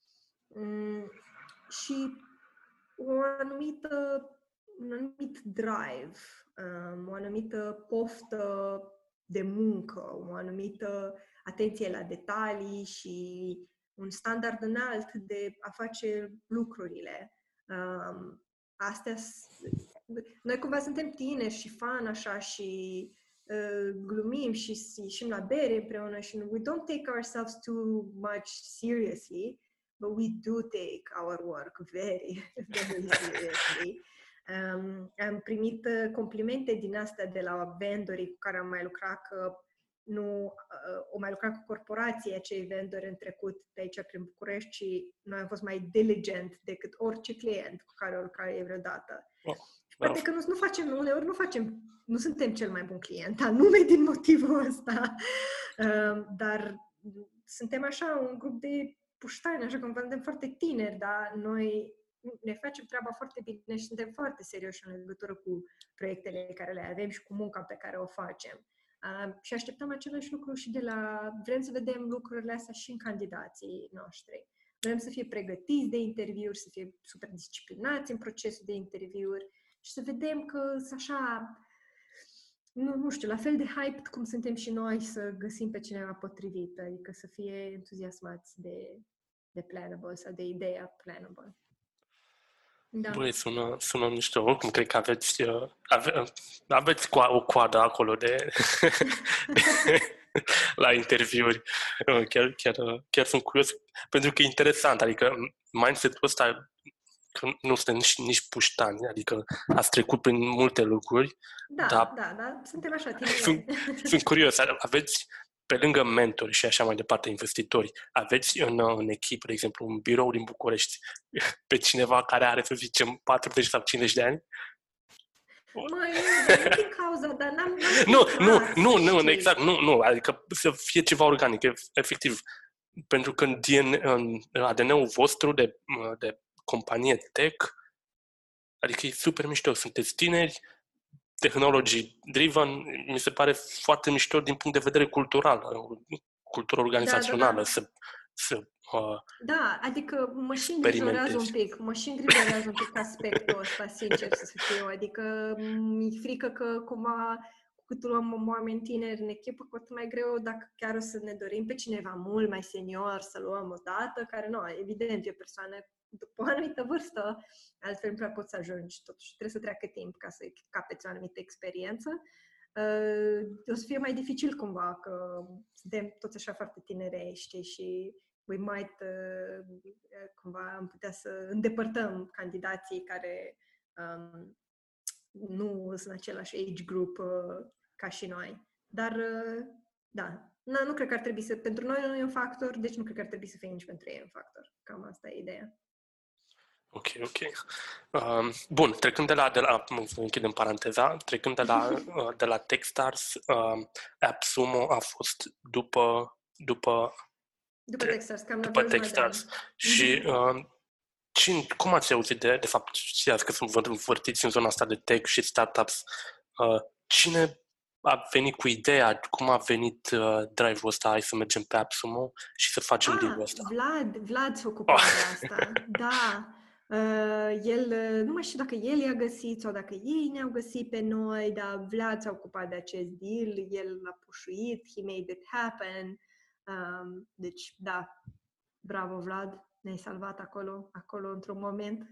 Speaker 4: Și un anumit drive, o anumită poftă de muncă, o anumită atenție la detalii și un standard înalt de a face lucrurile. Astea, noi cumva suntem tineri și fan așa și glumim și ieșim la bere împreună și we don't take ourselves too much seriously, but we do take our work very, very seriously. Am primit complimente din astea de la vendorii cu care am mai lucrat, că o mai lucrat cu corporații, acei vendori în trecut pe aici prin București și noi am fost mai diligent decât orice client cu care o lucrat ei vreodată. Și poate că uneori nu suntem cel mai bun client, anume din motivul ăsta, dar suntem așa un grup de puștani, așa cum suntem foarte tineri, dar noi ne facem treaba foarte bine și suntem foarte serioși în legătură cu proiectele care le avem și cu munca pe care o facem. Și așteptăm același lucru și vrem să vedem lucrurile astea și în candidații noștri. Vrem să fie pregătiți de interviuri, să fie super disciplinați în procesul de interviuri și să vedem că sunt așa, nu știu, la fel de hyped cum suntem și noi să găsim pe cineva potrivit, adică să fie entuziasmați de Planable sau de ideea Planable. Da.
Speaker 3: Băi, sună mișto. Oricum, cred că aveți o coadă acolo la interviuri. Chiar sunt curios, pentru că e interesant. Adică mindset-ul ăsta, că nu suntem nici puștani, adică ați trecut prin multe lucruri.
Speaker 4: Da, suntem așa tineri.
Speaker 3: Sunt curios. Aveți, pe lângă mentori și așa mai departe, investitori, aveți în echipă, de exemplu, un birou din București, pe cineva care are, să zicem, 40 sau 50 de ani?
Speaker 4: Măi, nu din cauza, dar n-am
Speaker 3: Nu, exact, nu, adică să fie ceva organic, efectiv, pentru că în ADN-ul vostru de companie tech, adică e super mișto, sunteți tineri, technology driven, mi se pare foarte mișto din punct de vedere cultural, cultură organizațională.
Speaker 4: Da, adică mă și îngrijorează un pic aspectul ăsta, sincer să fiu, adică mi-e frică că cumva cu cât luăm oameni tineri în echipă, cu atât mai greu dacă chiar o să ne dorim pe cineva mult mai senior să luăm odată, care nu, evident, e o persoană după o anumită vârstă, altfel nu prea poți să ajungi, totuși trebuie să treacă timp ca să capeți o anumită experiență. O să fie mai dificil cumva, că suntem toți așa foarte tinerești și we might, cumva am putea să îndepărtăm candidații care nu sunt în același age group ca și noi. Dar, da, nu cred că ar trebui să, pentru noi nu e un factor, deci nu cred că ar trebui să fie nici pentru ei un factor. Cam asta e ideea.
Speaker 3: Ok. Bun, trecând de la închidem paranteza, trecând de la Techstars, AppSumo a fost după
Speaker 4: Techstars, cam
Speaker 3: după Techstars. Și cum ați auzit de fapt, știați că vă învârtiți în zona asta de tech și startups, cine a venit cu ideea, cum a venit drive-ul ăsta, hai să mergem pe AppSumo și să facem deal-ul ăsta?
Speaker 4: Vlad se ocupa de asta. Da. El, nu mai știu dacă el i-a găsit sau dacă ei ne-au găsit pe noi, dar Vlad s-a ocupat de acest deal, el l-a pușuit, he made it happen. Deci, da, bravo Vlad, ne-ai salvat acolo într-un moment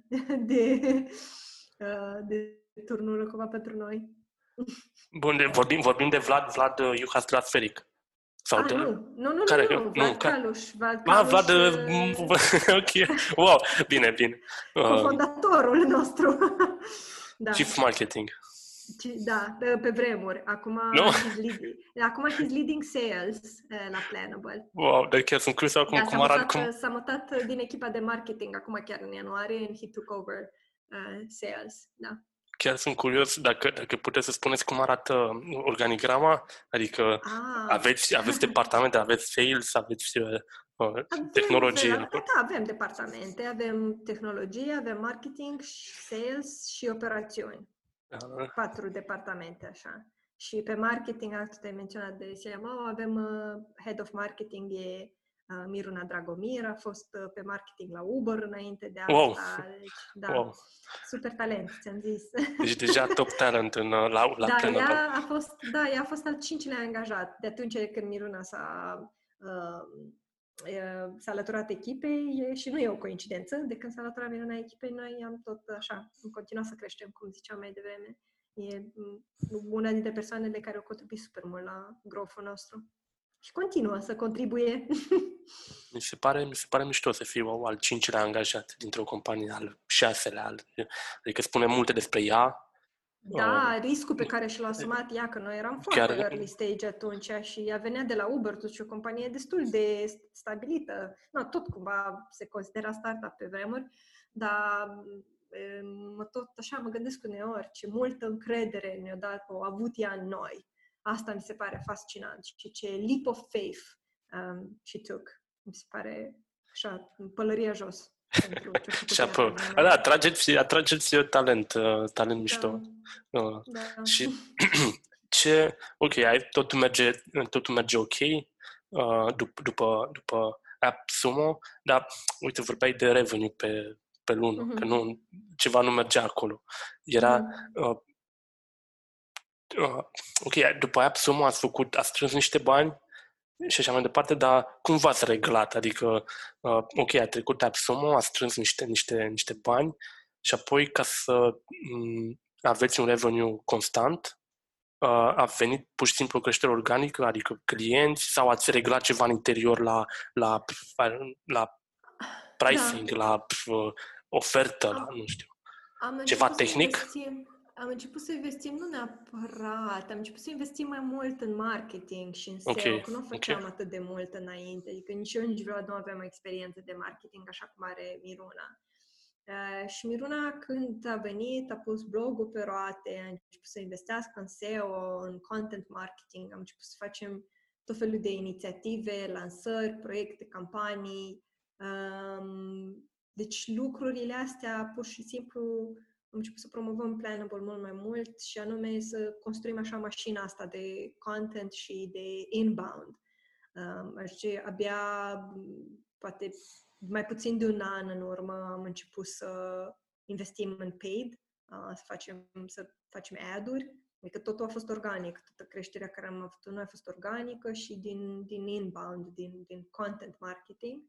Speaker 4: de turnură cumva pentru noi.
Speaker 3: Bun, vorbim de Vlad Juhas Trasferic. Sau
Speaker 4: Nu, Vlad Caluș.
Speaker 3: Vlad, ok, wow, bine.
Speaker 4: Cofondatorul nostru. Da.
Speaker 3: Chief Marketing.
Speaker 4: Da, pe vremuri. Acum he's leading sales la Planable.
Speaker 3: Wow, dar chiar sunt curios acum cum arată.
Speaker 4: S-a mutat din echipa de marketing acum chiar în ianuarie and he took over sales, da.
Speaker 3: Chiar sunt curios dacă puteți să spuneți cum arată organigrama, adică aveți departamente, aveți sales, aveți tehnologie.
Speaker 4: Da, avem departamente, avem tehnologie, avem marketing, sales și operațiuni. 4 departamente, așa. Și pe marketing, tu te-ai menționat de CMO, avem Head of Marketing, e Miruna Dragomir, a fost pe marketing la Uber înainte de asta.
Speaker 3: Wow.
Speaker 4: Deci, da, wow. Super talent, ți-am zis. Deci
Speaker 3: deja top talent la Planable.
Speaker 4: Ea a fost al 5-lea angajat. De atunci când Miruna s-a alăturat echipei și nu e o coincidență, de când s-a alăturat Miruna echipei, noi am tot așa, am continuat să creștem, cum ziceam mai devreme. E una dintre persoanele care au contribuit super mult la growth-ul nostru. Și continuă să contribuie.
Speaker 3: Mi se pare mișto să fiu al 5-lea angajat dintr-o companie, al 6-lea. Adică spune multe despre ea.
Speaker 4: Da, riscul pe care și l-a asumat ea, că noi eram foarte early stage atunci și ea venea de la Uber, totuși o companie destul de stabilită. No, tot cumva se considera startup pe vremuri, dar mă gândesc uneori ce multă încredere au avut ea în noi. Asta mi se pare fascinant și ce leap of faith she took. Mi se pare așa, pălăria jos.
Speaker 3: Chapeau. Da, atrageți talent mișto. Da. Și totul merge ok după AppSumo, dar uite, vorbeai de revenue pe lună, că ceva nu mergea acolo. Era ok, după AppSumo ați strâns niște bani și așa mai departe, dar cum v-ați reglat? Adică, ok, a trecut AppSumo, a strâns niște bani și apoi ca să aveți un revenue constant, a venit pur și simplu o creștere organică, adică clienți, sau ați reglat ceva în interior la pricing, la ofertă, nu știu, ceva tehnic?
Speaker 4: Am început să investim, nu neapărat, am început să investim mai mult în marketing și în SEO, că nu făceam atât de mult înainte, adică nici eu, nici Vlad nu aveam experiență de marketing așa cum are Miruna. Și Miruna, când a venit, a pus blogul pe roate, a început să investească în SEO, în content marketing, am început să facem tot felul de inițiative, lansări, proiecte, campanii. Deci lucrurile astea, pur și simplu, am început să promovăm Planable mult mai mult și anume să construim așa mașina asta de content și de inbound. Deci abia, poate mai puțin de un an în urmă, am început să investim în paid, să facem ad-uri. Adică totul a fost organic, toată creșterea care am avut noi a fost organică și din inbound, din content marketing.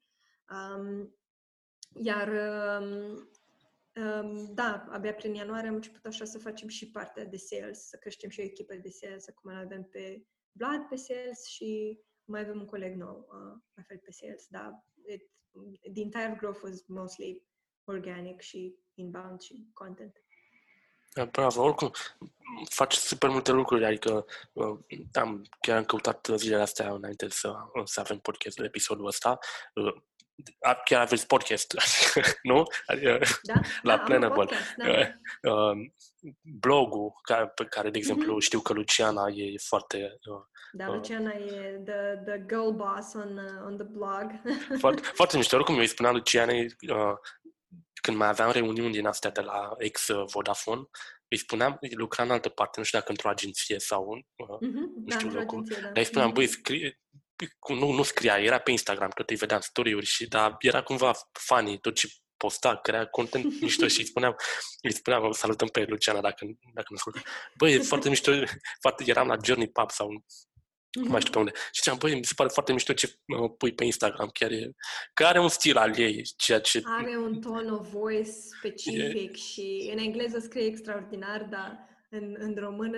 Speaker 4: Da, abia prin ianuarie am început așa să facem și partea de sales, să creștem și o echipă de sales. Acum avem pe Vlad pe sales și mai avem un coleg nou, la fel pe sales. Da, the entire growth was mostly organic și inbound și content.
Speaker 3: Bravo, oricum faci super multe lucruri, adică chiar am căutat zilele astea înainte să avem podcastul, episodul ăsta. Chiar aveți podcast, nu?
Speaker 4: Da,
Speaker 3: la Planable.
Speaker 4: Podcast, da.
Speaker 3: Blogul, pe care, de exemplu, știu că Luciana e foarte...
Speaker 4: Luciana e the girl boss on the blog.
Speaker 3: Foarte mișto. Oricum, eu îi spuneam Lucianei, când mai aveam reuniuni din astea de la ex-Vodafone, îi spuneam, lucra în altă parte, nu știu dacă într-o agenție sau nu știu
Speaker 4: într-o
Speaker 3: locul,
Speaker 4: agenție, da.
Speaker 3: dar îi spuneam, băi, nu scria, era pe Instagram, tot îi vedeam story-uri dar era cumva funny, tot ce posta, crea content mișto și îi spuneam, salutăm pe Luciana dacă nu ascultă. Băi, e foarte mișto, eram la Journey Pub sau nu mai știu pe unde. Și ziceam, băi, mi se pare foarte mișto ce pui pe Instagram, că are un stil al ei, ceea ce...
Speaker 4: Are un tone of voice specific și în engleză scrie extraordinar, dar în română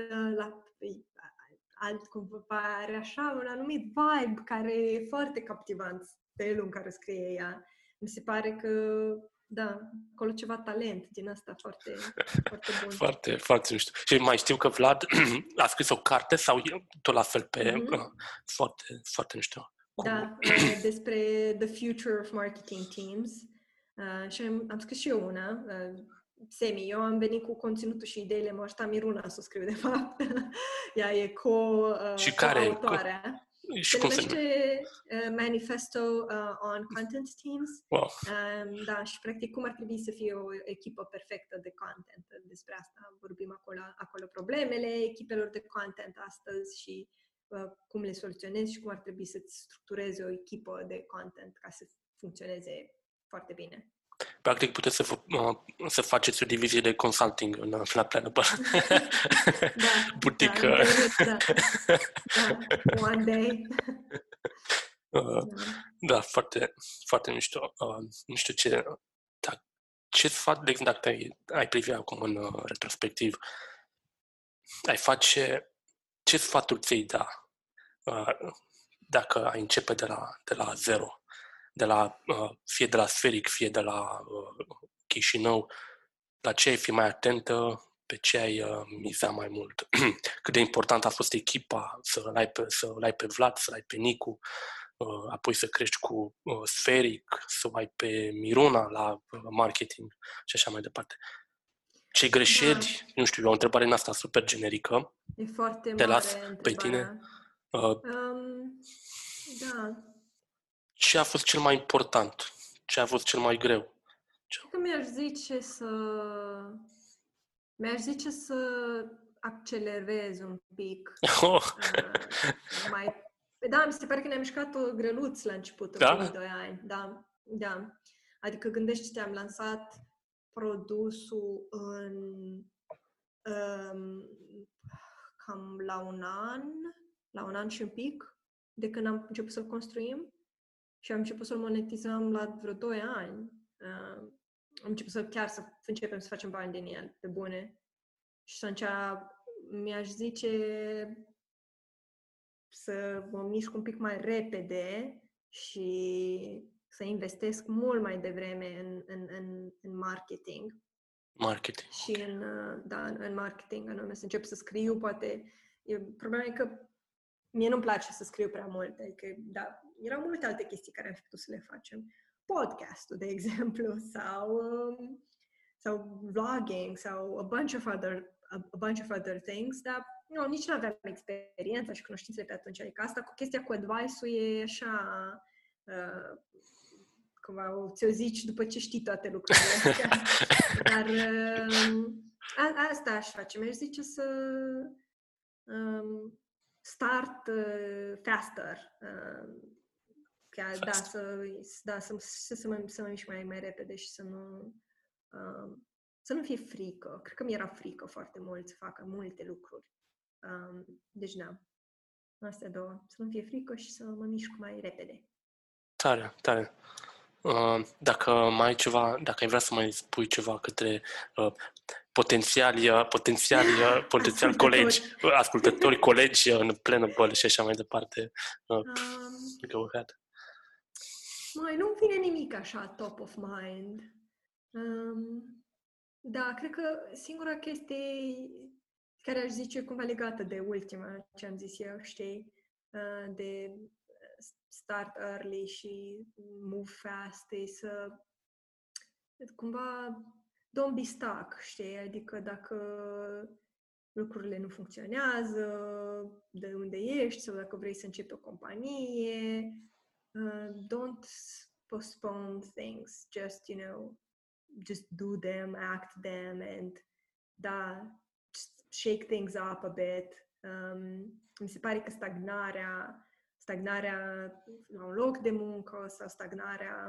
Speaker 4: cumva are așa un anumit vibe care e foarte captivant, stilul în care scrie ea. Mi se pare că, da, acolo ceva talent din asta foarte, foarte bun.
Speaker 3: Foarte, foarte mișto. Și mai știu că Vlad a scris o carte sau tot la fel pe... foarte, foarte mișto.
Speaker 4: Da, despre The Future of Marketing Teams. Și am scris și eu una, eu am venit cu conținutul și ideile, m-a ajutat Miruna să o scriu, de fapt. Ea e co-autoarea. Se numește Manifesto on Content Teams.
Speaker 3: Wow.
Speaker 4: Da, și practic cum ar trebui să fie o echipă perfectă de content. Despre asta vorbim acolo problemele echipelor de content astăzi și cum le soluționezi și cum ar trebui să-ți structurezi o echipă de content ca să funcționeze foarte bine.
Speaker 3: Practic puteți să faceți o divizie de consulting la Planable.
Speaker 4: Da,
Speaker 3: butică.
Speaker 4: Da, one day.
Speaker 3: Da, foarte, foarte mișto. Nu știu ce sfat, de exemplu, dacă ai privi acum în retrospectiv, ce sfaturi ți-ai da dacă ai începe de la zero? Fie de la Sferic, fie de la Chișinău, la ce ai fi mai atentă, pe ce ai miza mai mult. Cât de important a fost echipa, să-l ai pe Vlad, să-l ai pe Nicu, apoi să crești cu Sferic, să ai pe Miruna la marketing și așa mai departe. Ce greșeli, nu știu, o întrebare în asta super generică.
Speaker 4: E foarte
Speaker 3: te
Speaker 4: mare
Speaker 3: las
Speaker 4: întrebarea.
Speaker 3: pe tine.
Speaker 4: Da.
Speaker 3: Ce a fost cel mai important? Ce a fost cel mai greu?
Speaker 4: Cred că mi-aș zice să accelerez un pic. Da, mi se pare că ne-am mișcat greluț la început, în primii 2 ani. Da. Adică gândește-te, am lansat produsul cam la un an și un pic, de când am început să-l construim și am început să-l monetizăm la vreo 2 ani. Am început să începem să facem bani din el, pe bune. Și atunci mi-aș zice să mă mișc un pic mai repede și să investesc mult mai devreme în marketing. Și în marketing, anume să încep să scriu, poate. Problema e că mie nu-mi place să scriu prea mult, adică, da, erau multe alte chestii care am fi putut să le facem. Podcastul, de exemplu, sau vlogging, sau a bunch of other things, dar nici nu aveam experiența și cunoștințele pe atunci. Adică asta cu chestia cu advice-ul e așa, cumva ți-o zici după ce știi toate lucrurile astea. Dar asta aș face. Mi-aș zice să start faster. Să mă mișc mai repede și să nu fie frică. Cred că mi-era frică foarte mult să facă multe lucruri. Deci, da. Astea două. Să nu fie frică și să mă mișc mai repede.
Speaker 3: Tare, tare. Dacă ai vrea să mai spui ceva către potențiali colegi, ascultători, colegi în Planable și așa mai departe, go ahead.
Speaker 4: Nu vine nimic așa top of mind. Da, cred că singura chestie care aș zice cumva legată de ultima ce am zis eu, știi, de start early și move fast, e să cumva don't be stuck, știi? Adică dacă lucrurile nu funcționează, de unde ești sau dacă vrei să începi o companie, don't postpone things, just do them, act them and shake things up a bit. Mi se pare că stagnarea la un loc de muncă sau stagnarea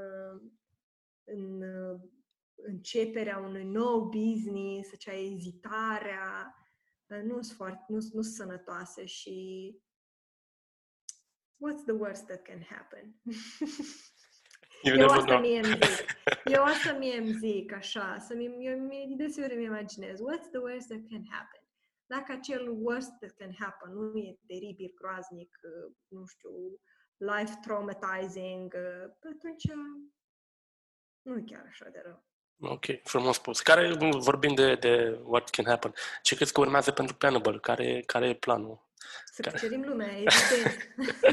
Speaker 4: în începerea unui nou business, acea ezitarea, nu sunt sănătoase și what's the worst that can happen? Eu asta mie îmi zic așa, deseori îmi imaginez, what's the worst that can happen? Dacă acel worst that can happen nu e teribil, groaznic, nu știu, life traumatizing, atunci nu e chiar așa de rău.
Speaker 3: Ok, frumos spus. Vorbind de what can happen, ce crezi că urmează pentru Planable? Care e planul?
Speaker 4: Să cucerim lumea, evident.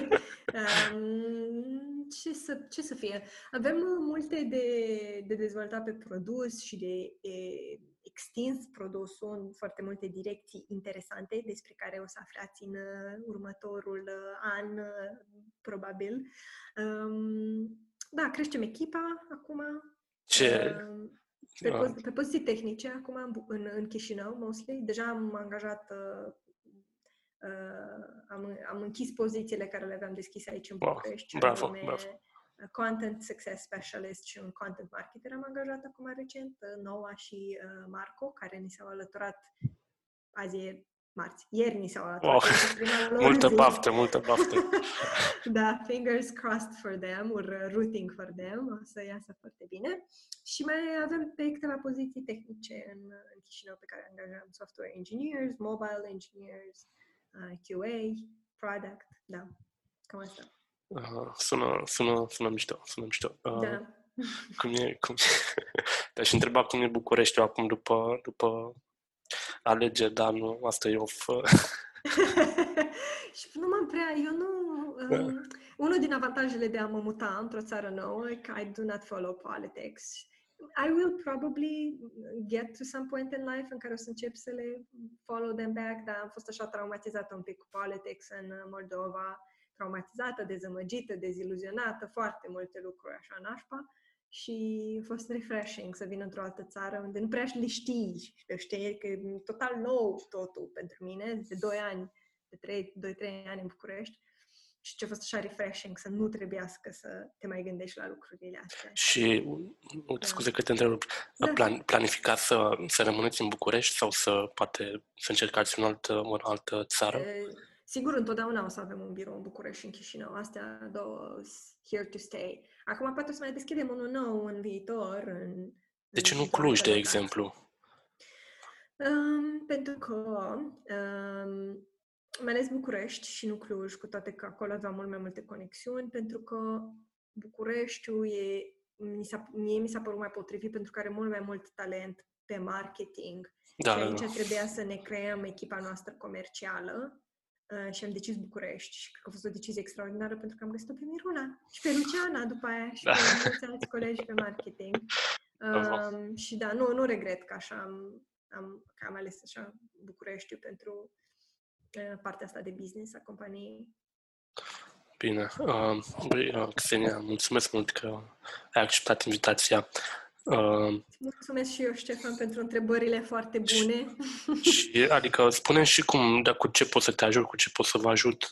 Speaker 4: Ce să fie? Avem multe de dezvoltat pe produs și de extins produsul în foarte multe direcții interesante despre care o să aflați în următorul an, probabil. Da, creștem echipa acum. Pe poziții tehnice, acum în Chișinău, mostly. Deja am angajat, am închis pozițiile care le aveam deschise aici în București.
Speaker 3: Bravo.
Speaker 4: Content Success Specialist și un Content Marketer am angajat acum recent, Noa și Marco, care ni s-au alăturat, azi e marți, ieri ni s-au alăturat.
Speaker 3: Multă baftă.
Speaker 4: Da, fingers crossed for them, we're rooting for them, o să iasă foarte bine. Și mai avem pe câteva poziții tehnice în Chișinău pe care angajăm software engineers, mobile engineers, QA, product, da, cam asta.
Speaker 3: Sună mișto.
Speaker 4: Da.
Speaker 3: Te-aș întreba cum e Bucureștiul acum după alegeri, dar nu, asta e off.
Speaker 4: Și nu m-am prea, unul din avantajele de a mă muta într-o țară nouă e că I do not follow politics. I will probably get to some point in life în care o să încep să le follow them back, dar am fost așa traumatizată un pic cu politics în Moldova, traumatizată, dezamăgită, deziluzionată, foarte multe lucruri așa nașpa și a fost refreshing să vin într-o altă țară unde nu prea le știi, știi că e total nou totul pentru mine, de 2 ani, de 2-3 ani în București și ce a fost așa refreshing să nu trebuiască să te mai gândești la lucrurile astea.
Speaker 3: Și, scuze că te întreb, planificați să rămâneți în București sau să încercați în altă țară?
Speaker 4: Sigur, întotdeauna o să avem un birou în București și în Chișinău. Astea două, here to stay. Acum poate o să mai deschidem unul nou în viitor.
Speaker 3: De ce nu Cluj, de exemplu?
Speaker 4: Pentru că, mai ales București și nu Cluj, cu toate că acolo aveam mult mai multe conexiuni, pentru că Bucureștiul mie mi s-a părut mai potrivit pentru că are mult mai mult talent pe marketing. Și aici trebuia să ne creăm echipa noastră comercială. Și am decis București și cred că a fost o decizie extraordinară pentru că am găsit-o pe Miruna și pe Luciana după aia și pe mulți alți colegi pe marketing. Și da, nu regret că așa am ales așa Bucureștiul pentru partea asta de business a companiei.
Speaker 3: Bine. Xenia, mulțumesc mult că ai acceptat invitația.
Speaker 4: Mulțumesc și eu, Ștefan, pentru întrebările foarte bune.
Speaker 3: Și, adică, spune-mi și cu ce pot să te ajut, cu ce pot să vă ajut.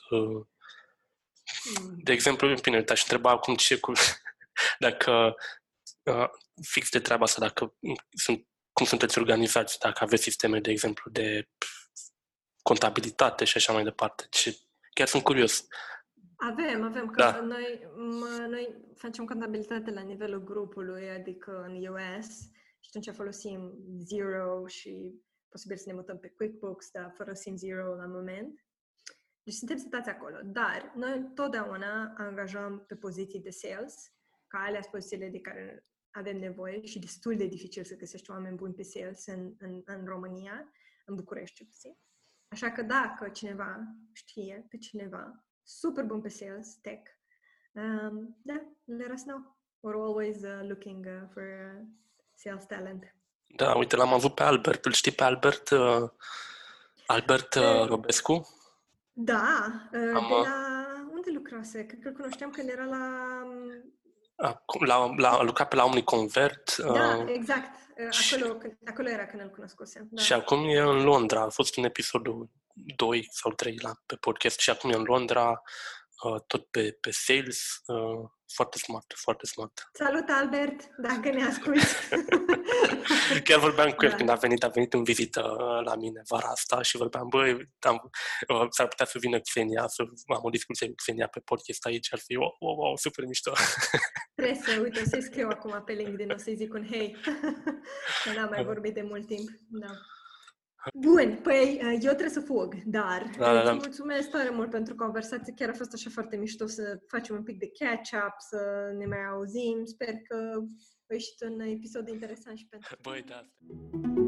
Speaker 3: De exemplu, bine, te-aș întreba acum dacă fix de treaba asta, cum sunteți organizați, dacă aveți sisteme, de exemplu, de contabilitate și așa mai departe. Chiar sunt curios.
Speaker 4: Avem, că noi facem contabilitate la nivelul grupului, adică în US, și atunci folosim Xero și posibil să ne mutăm pe QuickBooks, dar folosim Xero la moment. Deci suntem setați acolo, dar noi totdeauna angajăm pe poziții de sales, ca alea sunt pozițiile de care avem nevoie și destul de dificil să găsești oameni buni pe sales în România, în București, puțin. Așa că dacă cineva știe pe cineva super bun pe sales, tech, let us know. We're always looking for sales talent.
Speaker 3: Da, uite, l-am avut pe Albert. Îl știi pe Albert? Albert Robescu?
Speaker 4: Da, de la unde lucrase? Cred că îl cunoșteam când era
Speaker 3: a lucrat pe la Omniconvert.
Speaker 4: Da, exact. Acolo era când îl cunoscusem. Da.
Speaker 3: Și acum e în Londra. A fost în episodul 2 sau 3 pe podcast și acum e în Londra, tot pe sales. Foarte smart, foarte smart.
Speaker 4: Salut, Albert, dacă ne asculti.
Speaker 3: Chiar vorbeam cu el când a venit în vizită la mine vara asta și vorbeam, s-ar putea să vină Xenia, să am o discuție cu Xenia pe podcast aici, ar fi, wow, super mișto.
Speaker 4: Trebuie să-i scriu acum pe LinkedIn, o să-i zic un hey. Că n-am mai vorbit de mult timp. Da. Bun, păi eu trebuie să fug, dar îți mulțumesc tare mult pentru conversație, chiar a fost așa foarte mișto să facem un pic de catch-up, să ne mai auzim, sper că a ieșit un episod interesant și pentru tine.
Speaker 3: Da.